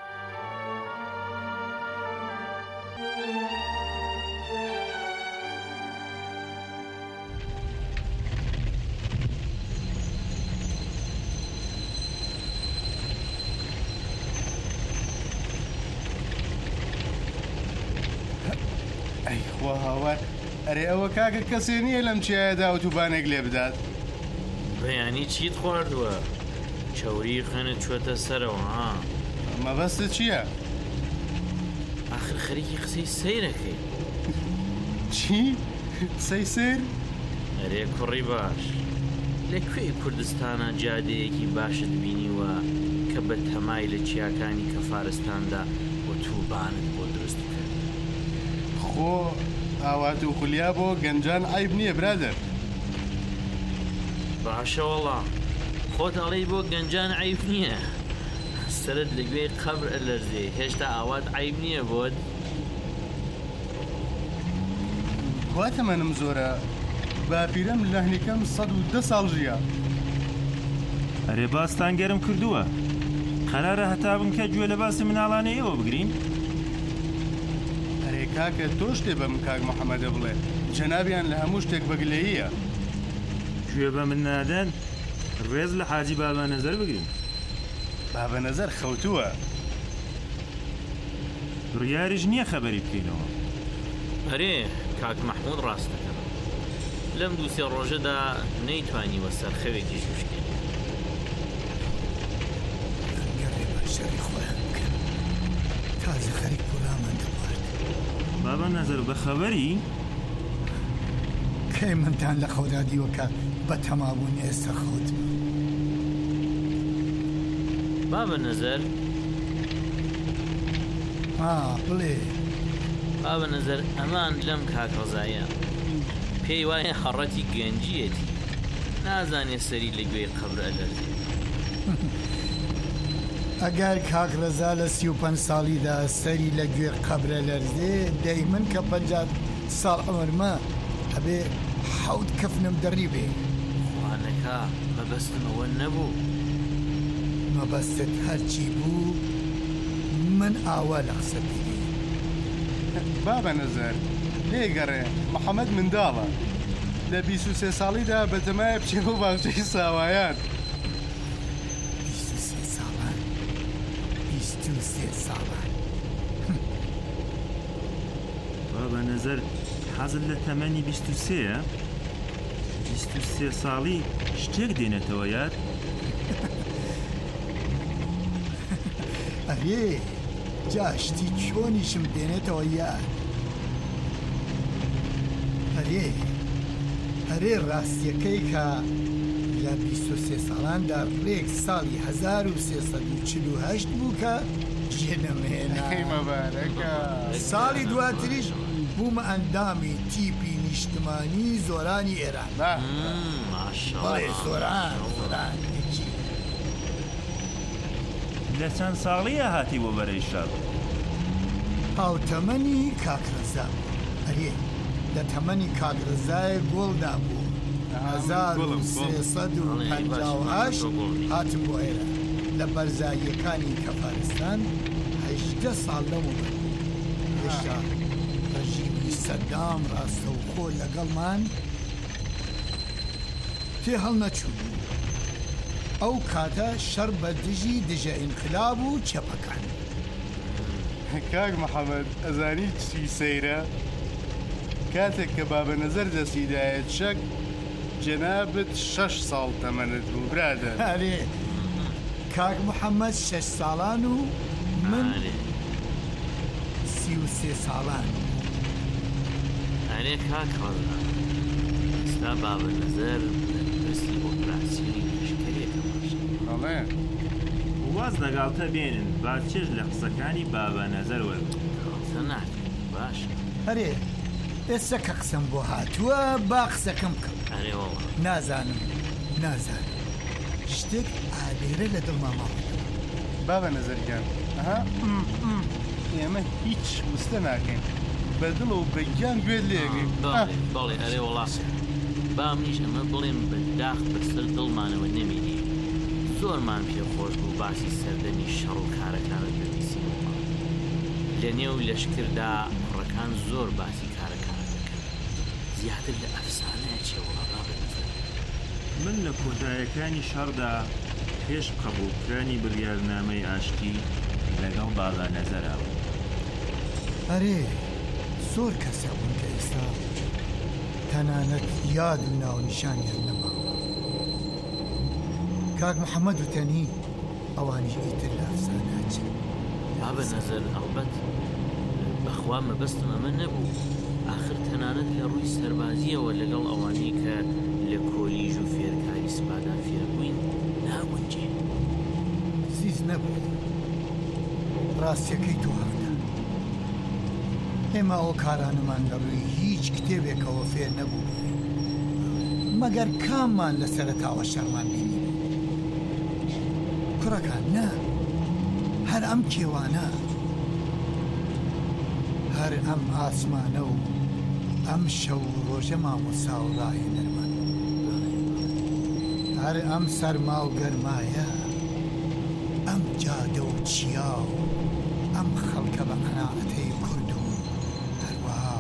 ئەی خوا هاوار، ئەرێ ئەوە کاکە کەسێ نییە لەم چیایەدا ئۆتوبانێک لێ بدات. بەیانی چیت خواردووە؟ چەوری خوێنت چوەتە سەرەوە ها؟ مەبەستە چییە؟ ئاخر خەریکی قسەی سەیرەکەی. چی؟ قسەی سەیر؟ ئەرێ کوڕی باش، لەکوێ کوردستانە جادەیەکی باشت بینیوە کە بە تەمای لە چیاکانی کەفارستاندا ئۆتوبانت بۆ دروست کرد؟ خۆ ئاوات و خولیا بۆ گەنجان عیب نییە برادەر. باشە وەڵا، خۆت ئەڵێی بۆ گەنجان عیب نییە، سەرت لەگوێی قەبر ئەلەرزێ، هێشتا ئاوات عیب نییە بۆت؟ واتە منم زۆرە، باپیرەم لەهنیکەم سەد و دە ساڵ ژیە. ئەرێ باستان گەرم کردووە، قەرارە هەتا بن کە گوێ لە باسی مناڵانەیەوە بگرین؟ ئەرێ کاکە تۆ شتێ بەم کاک محەممەدە بڵێ، جەنابیان لە هەموو شتێک بەگلەییە. گوێ بە من نادەن، ڕێز لە حاجی بابا نەزەر بگرین. بابا نەزەر خەوتووە، ڕیاریش نییە خەبەری بکەینەوە. ئەرێ کاک مەحموود ڕاستەکە، لەم دوو سێ ڕۆژەدا نەیتوانیوە سەرخەوێکی شوشکێن. گەڕێ بە شەڕی خۆیان بکەن، تازە خەریک پوڵامان دەبوارد. بابا نەزەر بە خەبەری؟ کەی منتان لە خەودا دیوە کە بە تەمابوون ئێستا خەوت. بابا نەزەر، ئا بڵێ بابا نەزەر، ئەمان لەم کاک ڕزایە پێی وایە هەڕەتی گەنجیەتی، نازانێ سەری لەگوێی قەبر ئەلەرزێ. ئەگەر کاک ڕەزا لە سی و پەنج ساڵیدا سەری لە گوێ قەبرە لەرزێ، دەی من کە پەنجاد ساڵ عمرمە ئەبێ حەوت کەفنم دەڕی بێ. خوانەکە مەبەستمەوە نەبوو. مەبەستت هەرچی بوو من ئاوا لە قسە بینی. بابا نەزەر لێگەڕێ، محەممەد منداڵە، لە بیست و سێ ساڵیدا بەتەمایە بچێ بۆ باخچەی ساوایان. بیست و سێ ساڵان بیست و سێ ساڵان بابا نەزەر حەزت لە تەمەنی بیست و سێیە؟ بیست و سێ ساڵی شتێک دێنێتەوە یاد؟ ئەرێ جاشتی چۆنیشم دێنێتەوە یاد. ئەرێ ئەرێ ڕاستیەکەی کە لە بیست و سێ ساڵاندا ڕێک ساڵی هەزار و سێسەد و چل و هەشت بوو کە ژێنەمهێنا. مەبارەکە ساڵی دواتریش بوومە ئەندامی تیپی نیشتمانی زۆرانی ئێران. بەڵێ زۆران زۆران لە چەند ساڵیە هاتی بۆ بەرەی شەڕ؟ هاوتەمەنی کاکرەزا. ئەرێ لە تەمەنی کاکرەزای گۆڵدا بوو، هەزار و سێسەد و پەنجا و هەشت هاتم بۆ ئێرە. لە بەرزاییەکانی کەفارستان هەژدە ساڵ لەمەوە. هێشتا ڕەژیمی سەدام ڕاستەوخۆ لەگەڵمان پێ هەڵنەچوو. ئەو کاتە شەڕ بە دژی دژە ئینقلاب و چەپەکان. کاک محەممەد ئەزانی چی سەیرە؟ کاتێک کە بابا نەزەر دەسیدایەت شەک جەنابەت شەش ساڵ تەمەنت بوو برادەر. ئەرێ کاک محەممەد شەش ساڵان و من سی و سێ ساڵان ئەرێ کاک ڕەزا ئێستا بابە نەزەر دەستی ئۆپراسی لەشکرێکە باشە بەڵێ واز دەگاڵتە بێنن با چێژ لە قسەکانی بابە نەزەر وەرن قسە ناکەین باشە هەرێ ئێستا کە قسەم بۆ هاتووە با قسەکەم بکەم ئەرێ وەڵا نازانم نازانم شتێک ئالێرە لە دڵما ماوە بابە نەزەرگیان ئەها ئێمە هیچ وستە ناکەین بەدڵ و بەگیان گوێت لێگەین بەڵێ ئەرێ وەڵا با منیش ئەمە بڵێم بەداخ بەسەر دڵمانەوە نەمێنی زۆرمان پێ خۆش بوو باسی سەردەمی شەڕ و کارەکانت بنویسینەوە لە نێو لەشکردا کوڕەکان زۆر باسی کارەکانت دەکەن زیاتر لە ئەفسانەیە چێوەڵا بابە نەزەر من لە کۆتاییەکانی شەڕدا پێش قبولکردنی بڕیارنامەی ئاشتی لەگەڵ بابە نەزەرەوە ئەرێ زۆر کەسە بوون کە ئێستا تەنانەت یاد و ناونیشانیان نەماوە کاک محەممەد و تەنی ئەوانیش ئیتر لە ئەفسانەچن بابە نەزەر ئەڵبەت بەخوا مەبەستم ئەمە نەبوو ئاخر تەنانەت لە ڕووی سەربازیەوە لەگەڵ ئەوانەی کە لە کۆلیژ و فێرکاری سپادا فێربووین ناگونجێ زیز نەبوو ڕاستیەکەی تو هەفتە ئێمە ئەو کارانەمان لە ڕووی هیچ کتێبێکەوە فێر نەبوو مەگەر کاممان لە سەرەتاوە شەڕمان بینی کوڕەکان نە هەر ئەم کێوانە هەر ئەم ئاسمانە و ئەم شەو ڕۆژە مامۆسا و ڕاهێنەرمان هەر ئەم سەرما و گەرمایە ئەم جادە و چیا و ئەم خەڵکە بە قەناعەتەی کورد و هەروەها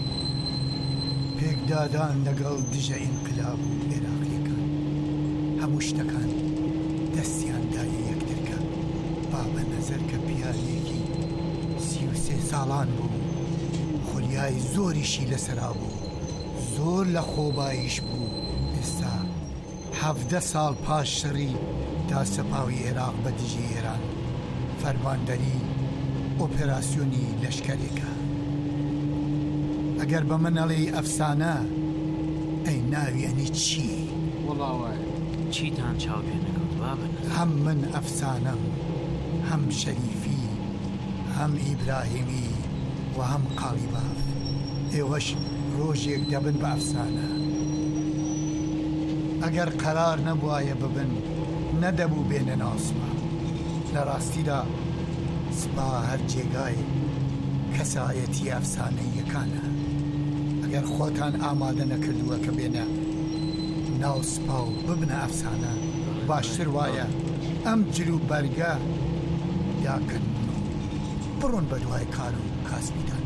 پێکدادان لەگەڵ دژە ئینقلاب و عێراقیەکان هەموو شتەکان دەستیان دایە یەکترکە بابە نەزەر کە پیاوێکی سی و سێ ساڵان بوو خولیای زۆریشی لەسەرا بوو زۆر لە خۆباییش بوو ئێستا حەڤدە ساڵ پاش شەڕی دا سەپاوی عێراق بە دژی ئێران فەرماندەری ئۆپێراسیۆنی لەشکرێکە ئەگەر بە من ئەڵێی ئەفسانە ئەی ناویێنی چی؟ وەڵاوایە چیتان چاو پێ نەکەوت بابە نەزەر هەم من ئەفسانەم هەم شەریفی هەم ئیبراهیمی و هەم قاڵیباف ئێوەش ڕۆژێک دەبن بە ئەفسانە ئەگەر قەرار نەبوایە ببن نەدەبوو بێنە ناسما لە ڕاستیدا سپا هەر جێگای کەسایەتی ئەفسانەیەکانە ئەگەر خۆتان ئامادە نەکردووە کە بێنە ناو سپا و ببنە ئەفسانە باشتر وایە ئەم جل و بەرگە یاکەن بڕۆن بە دوای کار و کاسبیدان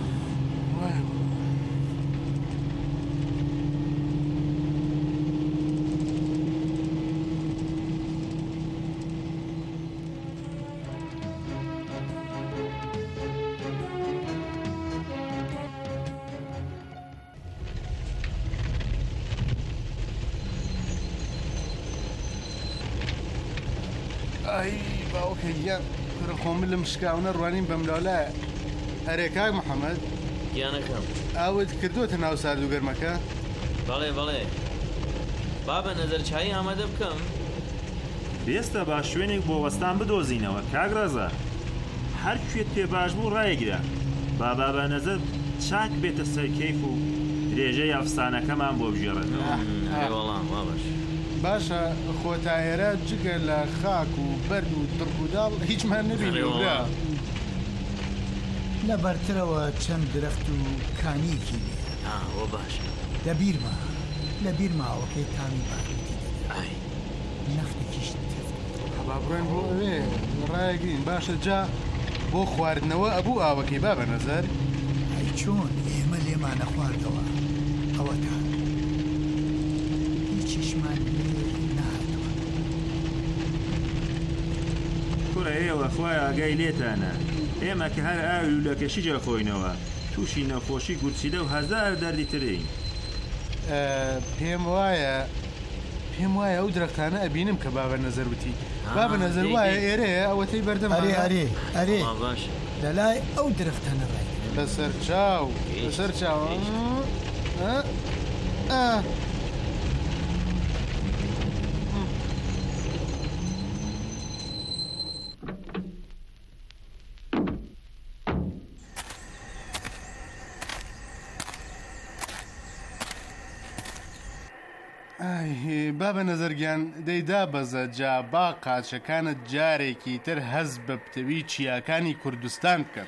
ئای باوکە گیان کوڕە خۆمن لە مشکاونە ڕوانین بەملالایە ئەرێ کاک محەممەد گیانەکەم ئاوت کردوتە ناو سارد و گەرمەکە بەڵێ بەڵێ بابە نەزەر چایی ئامادە بکەم بێستە با شوێنێک بۆ وەستان بدۆزینەوە کاک ڕەزا هەر کوێت پێ باش بوو ڕایەگرە با بابە نەزەر چاک بێتە سەر کەیف و درێژەی ئەفسانەکەمان بۆ بژێڕێتەوە وەڵام وا باش باشە خۆتایەرە جگە لە خاک و بەرد و دڕک و داڵ هیچمان نبینیوگا لە بەرترەوە چەند درەخت و کانیکی ئەوە باش لە بیرما لە بیرماوەکەی تامی باروتی نەختێکیش هەبا بڕێن بۆ ئەوێ ڕایەگرین باشە جا بۆ خواردنەوە ئەبوو ئاوەکەی بابە نەزەر ئەی چۆن ئێمە لێمانە خواردەوە ئەوە تا هیچیشمان نهاتوە کوڕە ئێوە خوای ئاگای لێتانە ئێمە کە هەر ئاوی لولەکەشی جا خۆینەوە تووشی نەخۆشی گورچیدە و هەزار دەردی ترین پێم وایە پێم وایە ئەو درەختانە ئەبینم کە بابە نەزەر وتی بابە نەزەر وایە ئێرەیە ئەوەتەی بەردەم ئەرێ ئەرێ ئەرێ باش لەلای ئەو درەختانە ڕای لەسەر چاو لەسەر چاو بابە نەزەرگیان دەیدا بەزە جا با قاچەکانت جارێکی تر هەز بە پتەوی چیاکانی کوردستان بکەن.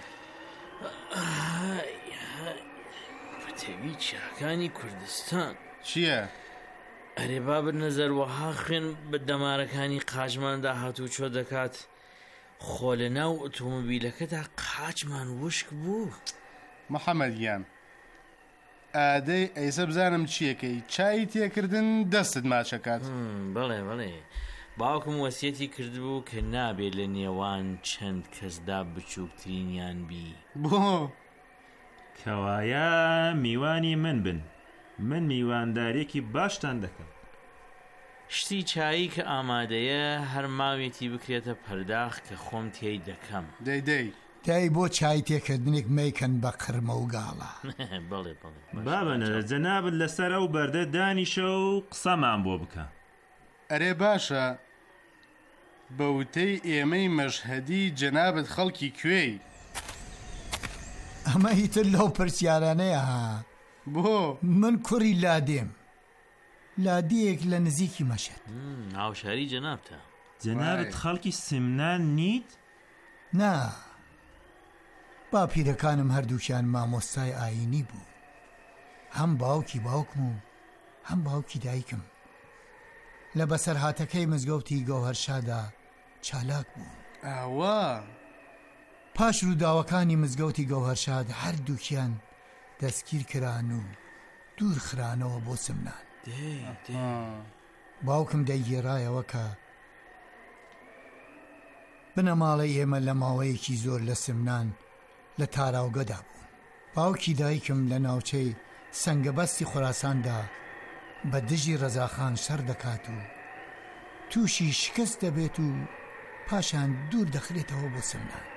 پتەوی چیاکانی کوردستان چییە؟ ئەرێ بابر نەزەر وەها خوێن بە دەمارەکانی قاچماندا هاتوو چۆ دەکات خۆ لە ناو ئۆتۆمۆبیلەکەدا قاچمان وشک بوو. محەممەدیان ئادەی ئەیسە بزانم چیەکەی چای تێکردن دەستت ماچەکات. بەڵێ بەڵێ باوکم وەسیەتی کردبوو کە نابێت لە نێوان چەند کەسدا بچووکترینیان بی. بۆ کەوایە میوانی من بن، من میواندارێکی باشتان دەکەم. شتی چایی کە ئامادەیە هەر ماوێتی بکرێتە پەرداخ کە خۆم تێی دەکەم. دەیدەی دای بۆ چای تێکردنێک مەیکەن بە قرمە و گاڵە. بەڵێ بەڵێ بابەنە جەنابت لەسەر ئەو بەردە دانیشە و قسەمان بۆ بکە. ئەرێ باشە بەوتەی ئێمەی مەشهەدی جەنابەت خەڵکی کوێی؟ ئەمە هیتر لەو پرسیارانەیە ها. بۆ من کوڕی لادێم، لادیەک لە نزیکی مەشهد. هاوشاری جەنابتە. جەنابەت خەڵکی سمنان نیت؟ نا، باپیرەکانم هەردووکیان مامۆستای ئاینی بوو، هەم باوکی باوکم و هەم باوکی دایکم. لە بەسەرهاتەکەی مزگەوتی گەوهەرشادا چالاک بوون. ئاوا پاش ڕووداوەکانی مزگەوتی گەوهەرشاد هەردووکیان دەستگیر کران و دوور خرانەوە بۆ سمنان. باوکم دەیگێڕایەوە کە بنەماڵی ئێمە لە ماوەیەکی زۆر لە سمنان لە تاراوگەدا بوون. باوکی دایکم لە ناوچەی سەنگەبەستی خۆراساندا بە دژی ڕەزاخان شەڕ دەکات و تووشی شکست دەبێت و پاشان دوور دەخرێتەوە بۆ سمنان.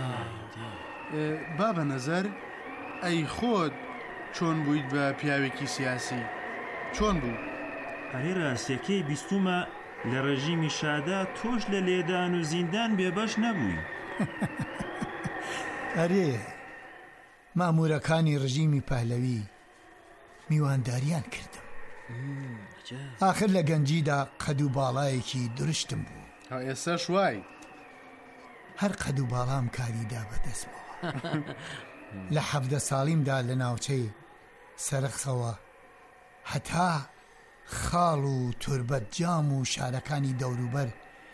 بابە نەزەر ئەی خۆت چۆن بوویت بە پیاوێکی سیاسی؟ چۆن بوو؟ ئەرێ ڕاستیەکەی بیستومە لە ڕێژیمی شادا تۆش لە لێدان و زیندان بێبەش نەبووی. ئەرێ مامورەکانی ڕژیمی پەهلەوی میوانداریان کردم. آخر لە گەنجیدا قەد و باڵایەکی درشتم بوو. ئێستا شوای هەر قەد و باڵام کاریدا بەدەستمەوە. لە حەڤدە ساڵیمدا لە ناوچەی سەرخسەوە هەتا خاڵ و توربەت جام و شارەکانی دەوروبەر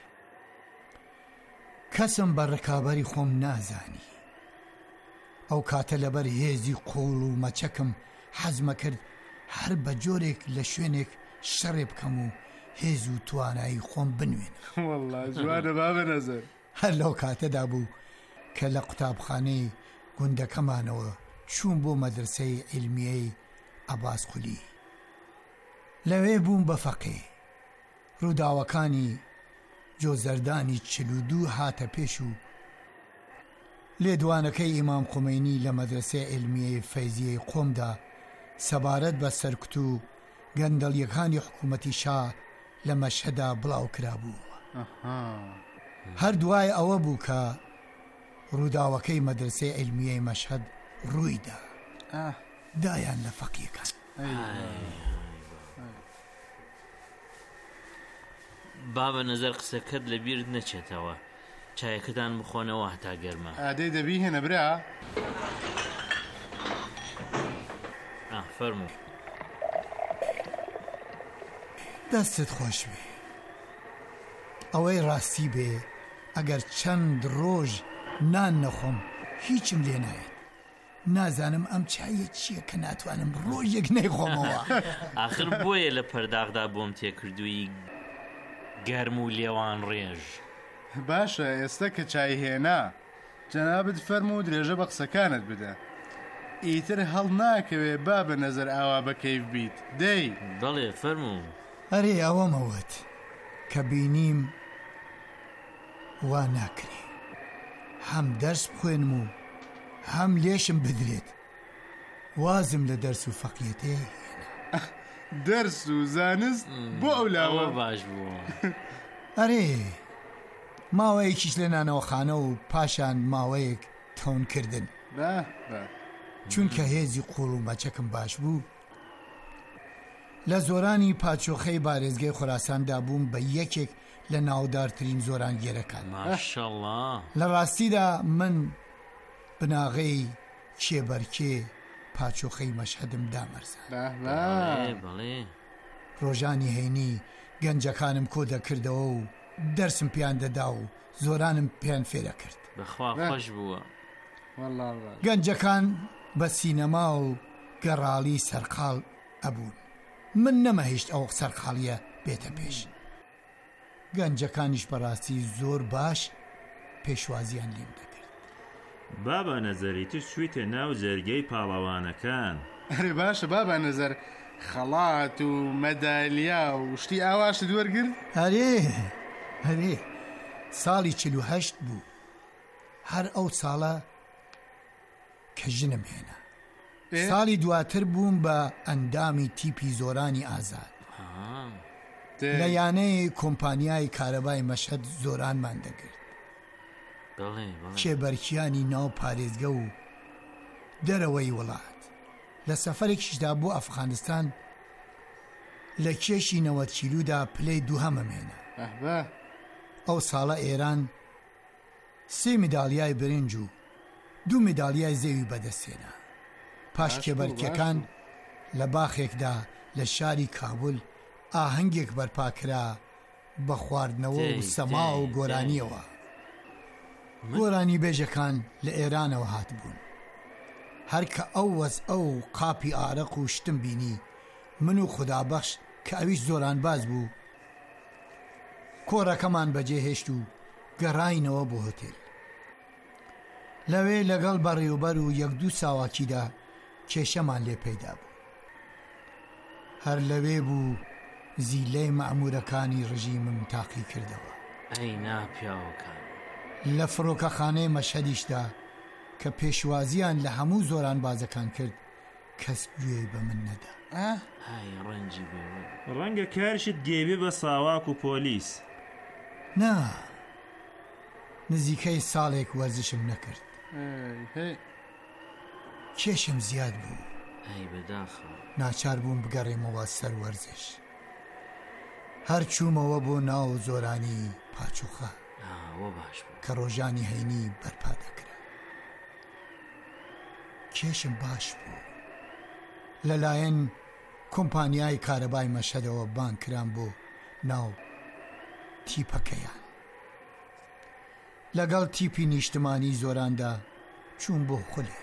کەسم بە ڕکابەری خۆم نازانی. ئەو کاتە لەبەر هێزی قوڵ و مەچەکم حەزمە کرد هەر بە جۆرێک لە شوێنێک شەڕێ بکەم و هێز و توانایی خۆم بنوێن. وەڵڵا جوانە بابە نەزەر. هەر لەو کاتەدا بوو کە لە قوتابخانەی گوندەکەمانەوە چوون بۆ مەدرسەی عیلمیەی عەباس قولی. لەوێ بووم بە فەقێ. ڕووداوەکانی جۆزەردانی چل و دوو هاتە پێش و لێدوانەکەی ئیمام خومەینی لە مەدرسەی عیلمیەی فەیزیەی قۆمدا سەبارەت بە سەرکوت و گەندەڵیەکانی حکوومەتی شا لە مەشهەدا بڵاو کرابوو. هەر دوای ئەوە بوو کە ڕووداوەکەی مەدرسەی عیلمیەی مەشهەد ڕوویدا. دایان لە فەقیەکان. بابە نەزەر قسەکەت لە بیرت نەچێتەوە، چایەکەتان بخۆنەوە هەتا گەرمە. ئادەی دەبی هێنە برا. فەرموو. دەستت خۆش بێ. ئەوەی ڕاستی بێ ئەگەر چەند ڕۆژ نان نەخۆم هیچم لێ نایێت. نازانم ئەم چایە چییە کە ناتوانم ڕۆژێک نەیخۆمەوە. ئاخر بۆیە لە پەرداغدا بۆم تێکردووی گەرم و لێوان ڕێژ. باشە ئێستا کە چای هێنا جەنابەت فەرموو و درێژە بە قسەکانت بدە. ئیتر هەڵ ناکەوێ بابە نەزەر ئاوا بە کەیف بیت. دەی بەڵێ فەرموو. ئەرێ ئەوەمەوەت کە بینیم وا ناکرێ هەم دەرس بخوێنم و هەم لێشم بدرێت وازم لە دەرس و فەقیەتێ دەرس و زانست بۆ ئەولاوە باش بوو ئەرێ ماوەیەکیش لە نانەوەخانە و پاشان ماوەیەک تەونکردن چونکە هێزی قوڵ و مەچەکم باش بوو لە زۆرانی پاچۆخەی بارێزگای خۆراساندا بووم بە یەکێک لە ناودارترین زۆرانگێرەکان ماشەڵڵا لە ڕاستیدا من بناغەی کێبەرکێ پاچۆخەی مەشهەدم دامەرزان ڕۆژانی هەینی گەنجەکانم کۆ دەکردەوە و دەرسم پیان دەدا و زۆرانم پیان فێرە کرد بەخوا خۆش بووە گەنجەکان بە سینەما و گەڕاڵی سەرقاڵ ئەبوون من نەمەهێشت ئەو سەرقاڵیە بێتە پێش گەنجەکانیش بەڕاستی زۆر باش پێشوازیان لێم دەکرد بابا نەزەری تو چوویتە ناو جەرگەی پاڵەوانەکان ئەرێ باشە بابا نەزەر خەڵات و مەدالیا و شتی ئاواشت وەرگرت هەرێ هەرێ ساڵی چل و هەشت بوو هەر ئەو ساڵە کە ژنم هێنا ساڵی دواتر بووم بە ئەندامی تیپی زۆرانی ئازاد لە یانەی کۆمپانیای کارەبای مەشهەد زۆرانمان دەگرت کێبەرکیانی ناو پارێزگە و دەرەوەی وڵات لە سەفەرێکیشدا بۆ ئەفغانستان لە کێشی نەوەت کیلودا پلەی دووهەمەم هێنا ئەو ساڵە ئێران سێ مدالیای برنج و دوو مدالیای زەوی بەدەستێنا پاش کێبەرکیەکان لە باخێکدا لە شاری کابل ئاهەنگێک بەرپاکرا بە خواردنەوە و سەما و گۆرانیەوە گۆرانی بێژەکان لە ئێرانەوە هات بوون هەرکە ئەو وەز ئەو قاپی ئارەق و شتم بینی من و خودابەخش کە ئەویش زۆران باز بوو کۆڕەکەمان بەجێهێشت و گەڕاینەوە بۆ هۆتێل لەوێ لەگەڵ بەڕێوەبەر و یەک دوو ساواکیدا کێشەمان لێ پەیدا بوو هەر لەوێ بوو زیلەی مەئموورەکانی ڕژیمم تاقی کردەوە ئەی ناپیاوەکان لە فڕۆکەخانەی مەشهەدیشدا کە پێشوازیان لە هەموو زۆران بازەکان کرد کەس گوێی بە من نەدا ڕەنجی بێ ڕەنگە کارشت گێبێ بە ساواک و پۆلیس نا نزیکەی ساڵێک وەرزشم نەکرد کێشم زیاد بوو ناچار بووم بگەڕێمەوە سەر وەرزش هەر چوومەوە بۆ ناو زۆرانی پاچوخە کە ڕۆژانی هەینی بەرپا دەکرا کێشم باش بوو لەلایەن کۆمپانیای کارەبای مەشهەدەوە بان کران بۆ ناو تیپەکەیان لەگەڵ تیپی نیشتمانی زۆراندا چوون بۆ خولێ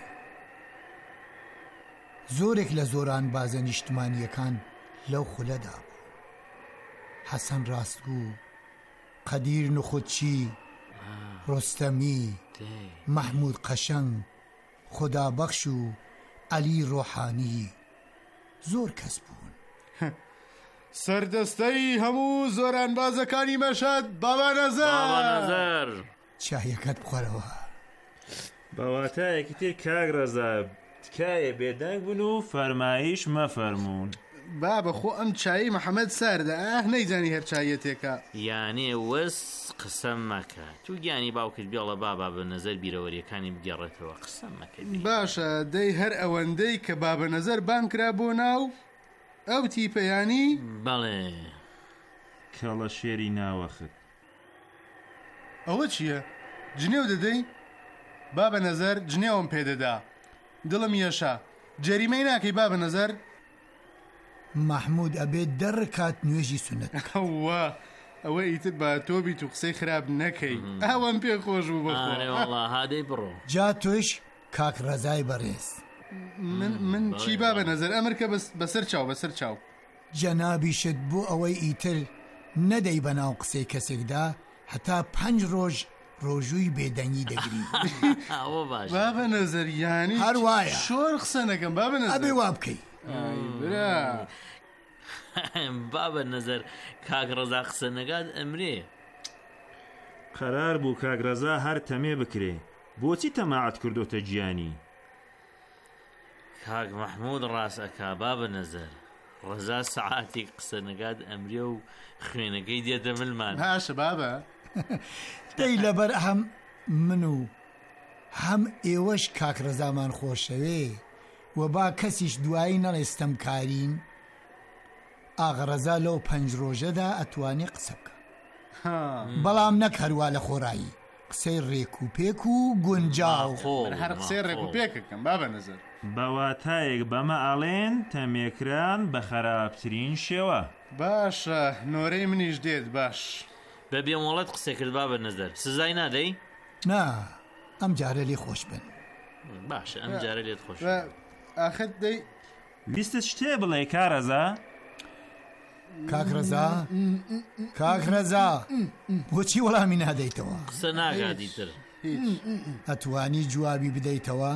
زۆرێک لە زۆران بازە نیشتمانیەکان لەو خولەدا بوو حەسەن ڕاستگوو قەدیر نخودچی ڕۆستەمی مەحموود قەشەنگ خودابەخش و عەلی ڕۆحانی زۆر کەس بوون سەردەستەی هەموو زۆران بازەکانی مەشهەد بابا نەزەر چایەکەت بخۆرەوە بەواتایەکی تر کاک ڕەزا تکایە بێدەنگ بوون و فەرمایش مەفەرموون با بەخۆ ئەم چایی محەممەد ساردە ئاه نەیزانی هەر چایەتێکە یانێ وەس قسەم مەکە تو گیانی باوکت بێڵە بابا بە نەزەر بیرەوەریەکانی بگەڕێتەوە قسەم مەکە باشە دەی هەر ئەوەندەی کە بابە نەزەر بانکرا بۆ ناو ئەو تیپەیانی بەڵێ کەڵە شێری ناوەخت ئەوە چییە؟ جنێو دەدەی؟ بابە نەزەر جنێوم پێدەدا دڵم یێشا جەریمەی ناکەی بابە نەزەر؟ محمود ئەبێت دەڕکات نوێژی سونەت ئەوە ئەوە ئیتر بە تۆبیت و قسەی خراپ نەکەی ئەوەم پێ خۆش بوو بەخۆ هادەی بڕۆ جا تۆش کاک ڕەزای بەڕێز من من چی بابە نەزەر ئەمرکە بەسەر چاو بەسەر چاو جەنابیشت بۆ ئەوەی ئیتر نەدەی بەناو قسەی کەسێکدا هەتا پەنج ڕۆژ ڕۆژووی بێدەنگی دەگری بابە نەزەریانی هەر وایە شۆر قسە نەکەم بابە نەزەر ئەبێ وا بکەی برا بابە نەزەر کاک ڕەزا قسە نەگات ئەمرێ. قەرار بوو کاک ڕەزا هەر تەمێ بکرێ، بۆچی تەماعەت کردۆتە گیانی؟ کاک مەحموود ڕاست ئەکا بابە نەزەر، ڕەزا سەعاتێک قسە نەگات ئەمرێ و خوێنەکەی دێتە ملمان. باشە بابە دەی لەبەر هەم من و هەم ئێوەش کاک ڕەزامان خۆشەوێ و با کەسیش دوایی نەڵێستەم کارین، ئاغا ڕەزا لەو پەنج ڕۆژەدا ئەتوانێ قسە بکە، بەڵام نەک هەروە لە خۆڕایی قسەی ڕێک و پێک و گونجاو. هەر قسەی ڕێک و پێکەکەم بابە نەزەر. بەواتایەک بەمە ئاڵێن تەمێکران بە خراپترین شێوە. باشە نۆرەی منیش دێت باش. بە بێمۆڵەت قسە کرد بابە نەزەر، سزای نادەی؟ نا ئەم جارە لێ خۆش بن. باشە ئەم جارە لێت خۆش. ئاخت دەی ویستت شتێ بڵێ کارەزا؟ کاک ڕەزا کاک ڕەزا بۆچی وەڵامی نادەیتەوە؟ قسە ناگادی تر. ئەتوانی جوابی بدەیتەوە؟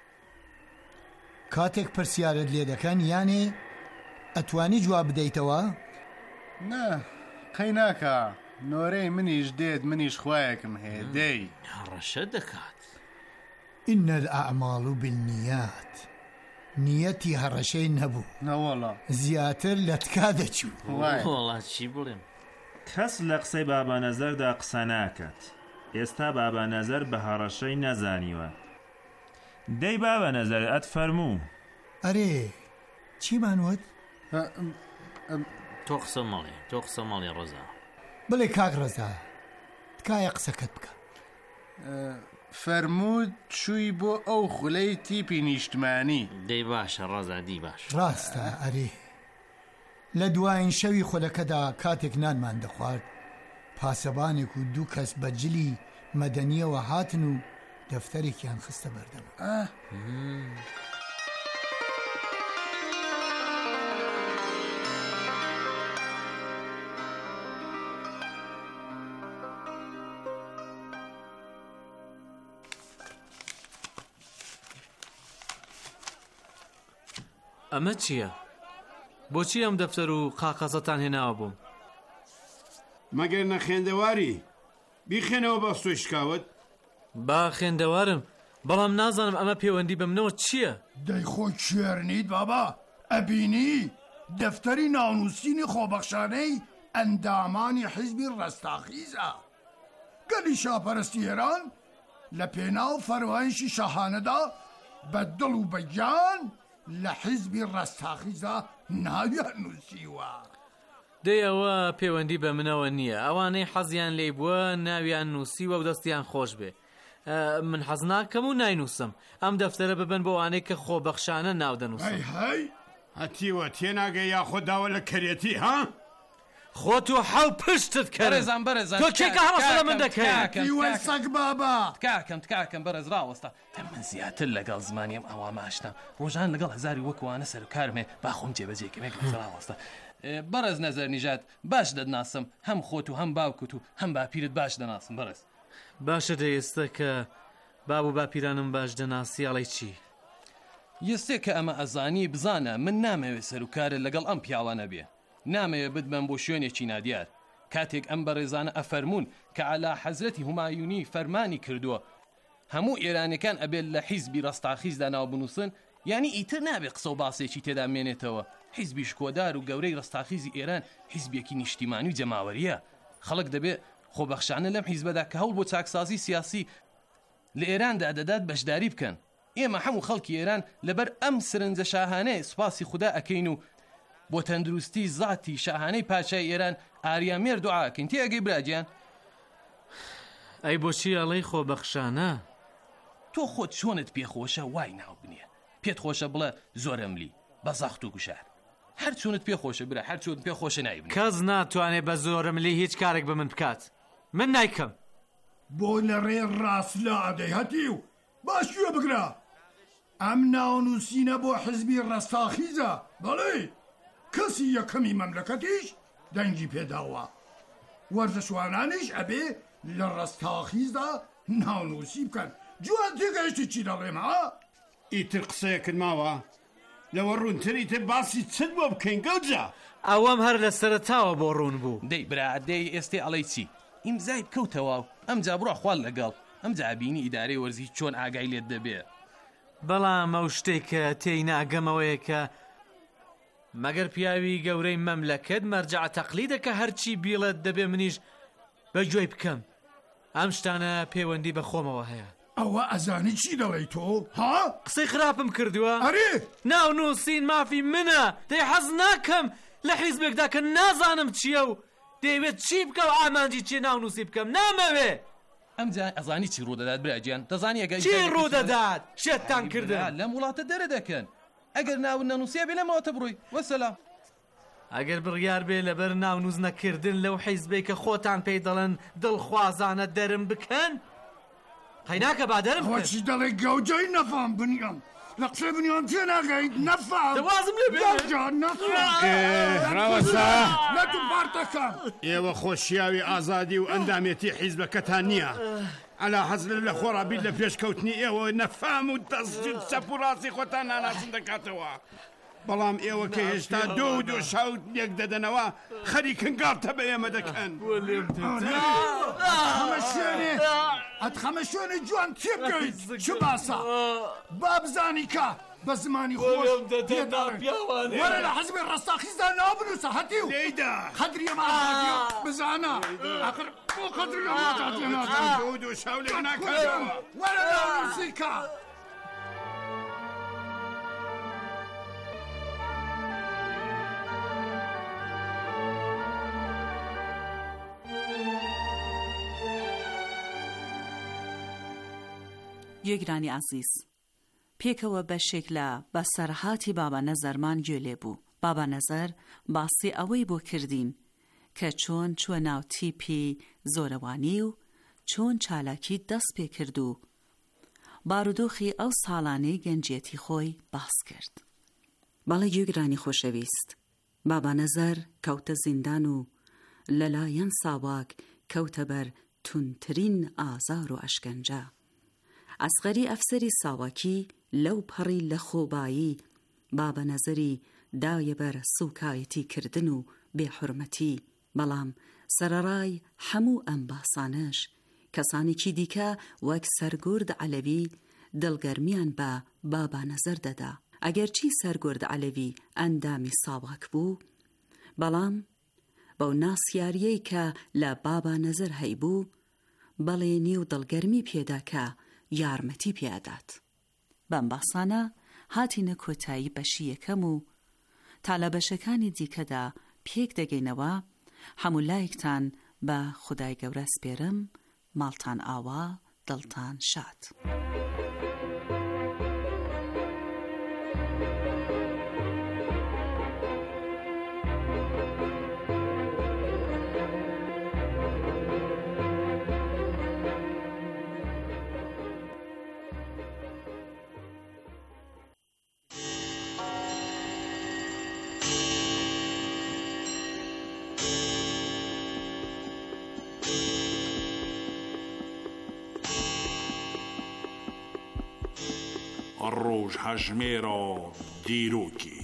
کاتێک پرسیارت لێ دەکەن یانێ ئەتوانی جواب بدەیتەوە؟ نا قەی ناکە، نۆرەی منیش دێت منیش خوایەکم هەیە دەی ڕەشە دەکات. ئینە الئەعماڵ بالنیات، نیەتی هەڕەشەی نەبوو نەوەڵا زیاتر لە تکا دەچوو. وەڵا چی بڵێم؟ کەس لە قسەی بابا نەزەردا قسە ناکات. ئێستا بابا نەزەر بە هەڕەشەی نەزانیوە. دەی بابا نەزەر ئەت فەرموو. ئەرێ چیمانوت؟ تۆ قسە مەڵێ تۆ قسە مەڵێ ڕەزا. بڵێ کاک ڕەزا تکایە قسەکەت بکە. فەرموود چووی بۆ ئەو خولەی تیپی نیشتمانی. دەی باشە ڕەزا دی باش. ڕاستە ئەرێ لە دوایین شەوی خولەکەدا کاتێک نانمان دەخوارد پاسەبانێک و دوو کەس بە جلی مەدەنیەوە هاتن و دەفتەرێکیان خستە بەردەم. ئەمە چییە؟ بۆچی ئەم دەفتەر و قاقەزەتان هێناوە بووم؟ مەگەر نە خوێندەواری بیخێنەوە بە سۆی شکاوت. با خوێندەوارم، بەڵام نازانم ئەمە پەیوەندی بە منەوە چییە؟ دەی خۆ کوێرنیت بابا ئەبینی دەفتەری ناونووسینی خۆبەخشانەی ئەندامانی حیزبی ڕەستاخیزە. گەلی شاپەرستی ئێران لە پێناو فەرمایشی شاهانەدا بە دڵ و بەگیان لە حیزبی ڕەستاخیزە ناویان نووسیوە. دەی ئەوە پەیوەندی بە منەوە نییە، ئەوانەی حەزیان لێی بووە ناویان نووسیوە و دەستیان خۆش بێ. من حەز ناکەم و ناینووسم، ئەم دەفتەرە ببن بۆ ئەوانەی کە خۆبەخشانە ناو دەنووسن. هەی هەتیوە تێناگەی یاخۆ داوە لە کەرێتی ها؟ خۆت و حەو پشتت کەرێزان بەرەزان تۆ کێکە هەڵەسە لە من دەکەی؟ دیوە سەگ بابا تکاکەم تکاکەم بەرەز ڕاوەستە من زیاتر لەگەڵ زمانیم ئەوە ماشنا ڕۆژان لەگەڵ هەزاری وەکوانە سەرکارمێ باخۆم جێبەجێکەمێک ڕاوەستە. بەرەز نەزەر نیژات باش دەدناسم، هەم خۆت و هەم باوکت و هەم باپیرت باش دەناسم. بەرەز باشە دەی ئێستا کە باب و باپیرانم باش دەناسی ئەڵێ چی؟ یەستێک کە ئەمە ئەزانی بزانە من نامەوێت سەرکارت لەگەڵ ئەم پیاوانە بێ، نامەوێت بدبم بۆ شوێنێکی نادیار. کاتێک ئەم بەڕێزانە ئەفەرمونون کە عەلا حەزرەتی هومایونی فەرمانی کردووە هەموو ئێرانەکان ئەبێت لە حیزبی ڕەستاخیزدا ناو بنووسن، یعنی ئیتر نابێت قسە و باسێکی تێدا مێنێتەوە. حیزبی شکۆدار و گەورەی ڕەستاخیزی ئێران حیزبێکی نیشتیمانی و جەماوەریە. خەڵک دەبێت خۆبەخشانە لەم حیزبەدا کە هەوڵ بۆ چاکسازی سیاسی لە ئێراندا دەدات بەشداری بکەن. ئێمە هەموو خەڵکی ئێران لەبەر ئەم سرنجە شاهانەیە سوپاسی خوددا ئەکەین و بۆ تەندروستی زاتی شاهانەی پادشای ئێران ئاریامێر دوعاکەین. تێگەی براجیان؟ ئەی بۆچی ئەڵەی خۆبەخشانە؟ تۆ خۆت چۆنت پێخۆشە وای ناو بنێ، پێت خۆشە بڵێ زۆرەملی بە زەخت و گوشار، هەر چۆنت پێخۆشە برا، هەر چۆن پێخۆشە نایبنێ. کەس ناتوانێت بە زۆرەملی هیچ کارێک بە من بکات، من نایکەم. بۆ لە ڕێ ڕاستلا ئەدەی هەتی و باش کوێ بگرە. ئەم ناونووسینە بۆ حیزبی ڕەستاخیزە، بەڵێ کەسی یەکەمی مەملەکەتیش دەنگی پێداوە، وەرزەشوانانیش ئەبێ لە ڕەستاخیزدا ناونووسی بکەن. جوان تێگەیشتی چی دەڵێم ها؟ ئیتر قسەیەکرد ماوە لەوە ڕوونتری تر باسی چت بۆ بکەین گەوجە ئەوەم هەر لە سەرتاوە بۆ ڕوون بوو. دەی برا دەی ئێستی ئەڵەی چی ئیمزای بکەوتەوە و ئەمجا بڕە خوال لەگەڵ ئەمجا بینی ئیدارەی وەرزی چۆن ئاگای لێت دەبێت. بەڵام ئەو شتێک کە تێی ناگەمەوەیە کە مەگەر پیاوی گەورەی مەملەکەت مەرجع تەقلیدە کە هەرچی بیڵێت دەبێ منیش بەگوێی بکەم. ئەم شتانە پەیوەندی بە خۆمەوە هەیە. ئەوە ئەزانی چی دەڵێی تۆ؟ ها؟ قسەی خراپم کردووە؟ ئەرێ ناو نووسین مافی منە دەی حەز ناکەم لە حیزبێکدا کە نازانم چییە و دەیوێت چی بکە و ئامانجی چی ناو نووسی بکەم نامەوێ. ئەمجا ئەزانی چی ڕوودەدات براگیان دەزانی ئەگەر چی ڕوودەدات شێتان کردن لەم وڵاتە دەرە دەکەن ئەگەر ناو نەنووسیا بێ لەمەوەتە بڕووی وەسەلام. ئەگەر بڕیار بێ لەبەر ناو نووز نەکردن لەو حیزبێ کە خۆتان پێی دەڵێن دڵخوازانە دەرم بکەن قەیناکە با دەرم ئەوە چی دەڵێ گەوجەی نەفام بنیام لە قسەی بنیام تێ ناگەیت نەفام دەوازم لێ گەوجە نەفام ڕاوەسا لە تو پارتەکەم ئێوە خۆشیاوی ئازادی و ئەندامێتی حیزبەکەتان نییە ئەلا حەزر لە خۆڕابیت لە پێشکەوتنی ئێوە نەفام و دەستجد سەپ و ڕاستی خۆتان ناناسن دەکاتەوە. بەڵام ئێوە کە هێشتا دۆ و دۆ شاوت لێک دەدەنەوە خەریکن گاڵتە بە ئێمە دەکەن. ئەتخەمە شوێنە جوان تێ بگەیت چ باسە بابزانی کە بە زمانی خۆش وەرە لە حەزبی ڕەستاخیزدا نابنووسە هەتی و قەدری ئەمە بزانە ئاخر بۆ قەدری ئەمە تاتێ نازانە دۆ و دۆ شاو لێک ناکاتەوە وەرە نابنووسی کە گوێگرانی عەزیز پێکەوە بەشێک لە بەسەرهاتی بابا نەزەرمان گوێ لێ بوو. بابا نەزەر باسی ئەوەی بۆ کردین کە چۆن چوە ناو تیپی زۆرەوانی و چۆن چالاکی دەست پێ کرد و بارودۆخی ئەو ساڵانەی گەنجێتی خۆی باس کرد. بەڵێ گوێگرانی خۆشەویست بابا نەزەر کەوتە زیندان و لەلایەن ساواک کەوتە بەر تونترین ئازار و ئەشکەنجە. ئەسغەری ئەفسەری ساواکی لەو پەڕی لە خۆبایی بابە نەزەری دایە بەر سوکایەتی کردن و بێحورمەتی. بەڵام سەرەڕای هەموو ئەم باسانەش کەسانێکی دیکە وەک سەرگورد عەلەوی دڵگەرمیان بە بابا نەزەر دەدا. ئەگەرچی سەرگورد عەلەوی ئەندامی ساواک بوو بەڵام بەو ناسیاریەی کە لە بابا نەزەر هەیبوو بەڵێنی و دڵگەرمی پێدا کە یارمەتی پێدات. بەم باسانە هاتینە کۆتایی بەشی یەکەم و تا لە بەشەکانی دیکەدا پێک دەگەینەوە. هەموو لایەکتان بە خودای گەورە سپێرم. ماڵتان ئاوا دڵتان شاد. ڕۆژ هەژمێرە دیرۆکی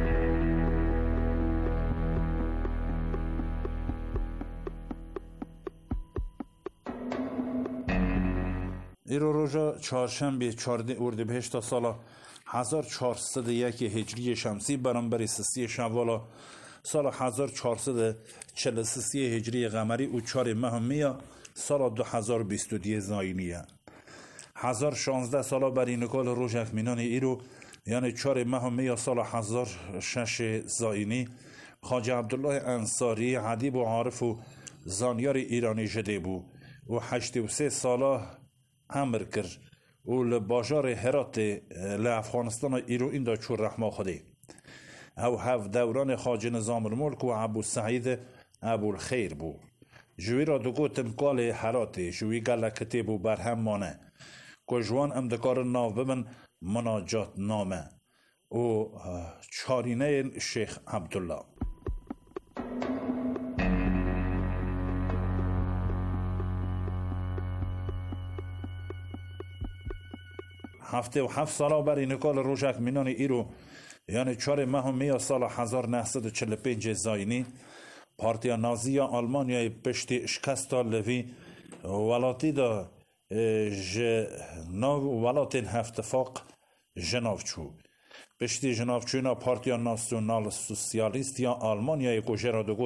ئێرۆ ڕۆژە چوارشەمبێ چواردە ئوردەبێشتە ساڵە هەزار چوارسەد و یەک هجری شەمسی بەرامبەری سسی شەڤاڵە ساڵە هەزار چوارسەد و چل و سسی هجری قەمەری و چوارێ مەه مێیە ساڵە دو هەزار و بیست و دیە زاینیە. هزار شانزده سالا بر این کال روژک مینان ایرو یعنی چهار ماه می سال هزار شش زاینی خواجه عبدالله انصاری ادیب و عارف و زانیار ایرانی جده بو و هشت و سه سالا امر کرد و لباجار هرات لافغانستان ایرو این دا چور رحمه خوده او هف دوران خواجه نظام الملک و ابو سعید ابو الخیر بو جوی را دو گوتم کال هرات جوی گل کتب و برهم مانه که جوان ام دکار ناو ببن مناجات نامه و چارینه شیخ عبدالله. هفته و هفت سالا بر این کال روژک مینان ایرو یعنی چهار ماه می سال هزار و نهصد و چهل و پنج زاینی پارتیا نازی آلمانیای پشتی شکست لوی ولاتی دا جناو ولاتین هفتفاق جناوچو پشتی جناوچوینا پارتیا ناسیونال سوسیالیست یا آلمانیای گوژرا دو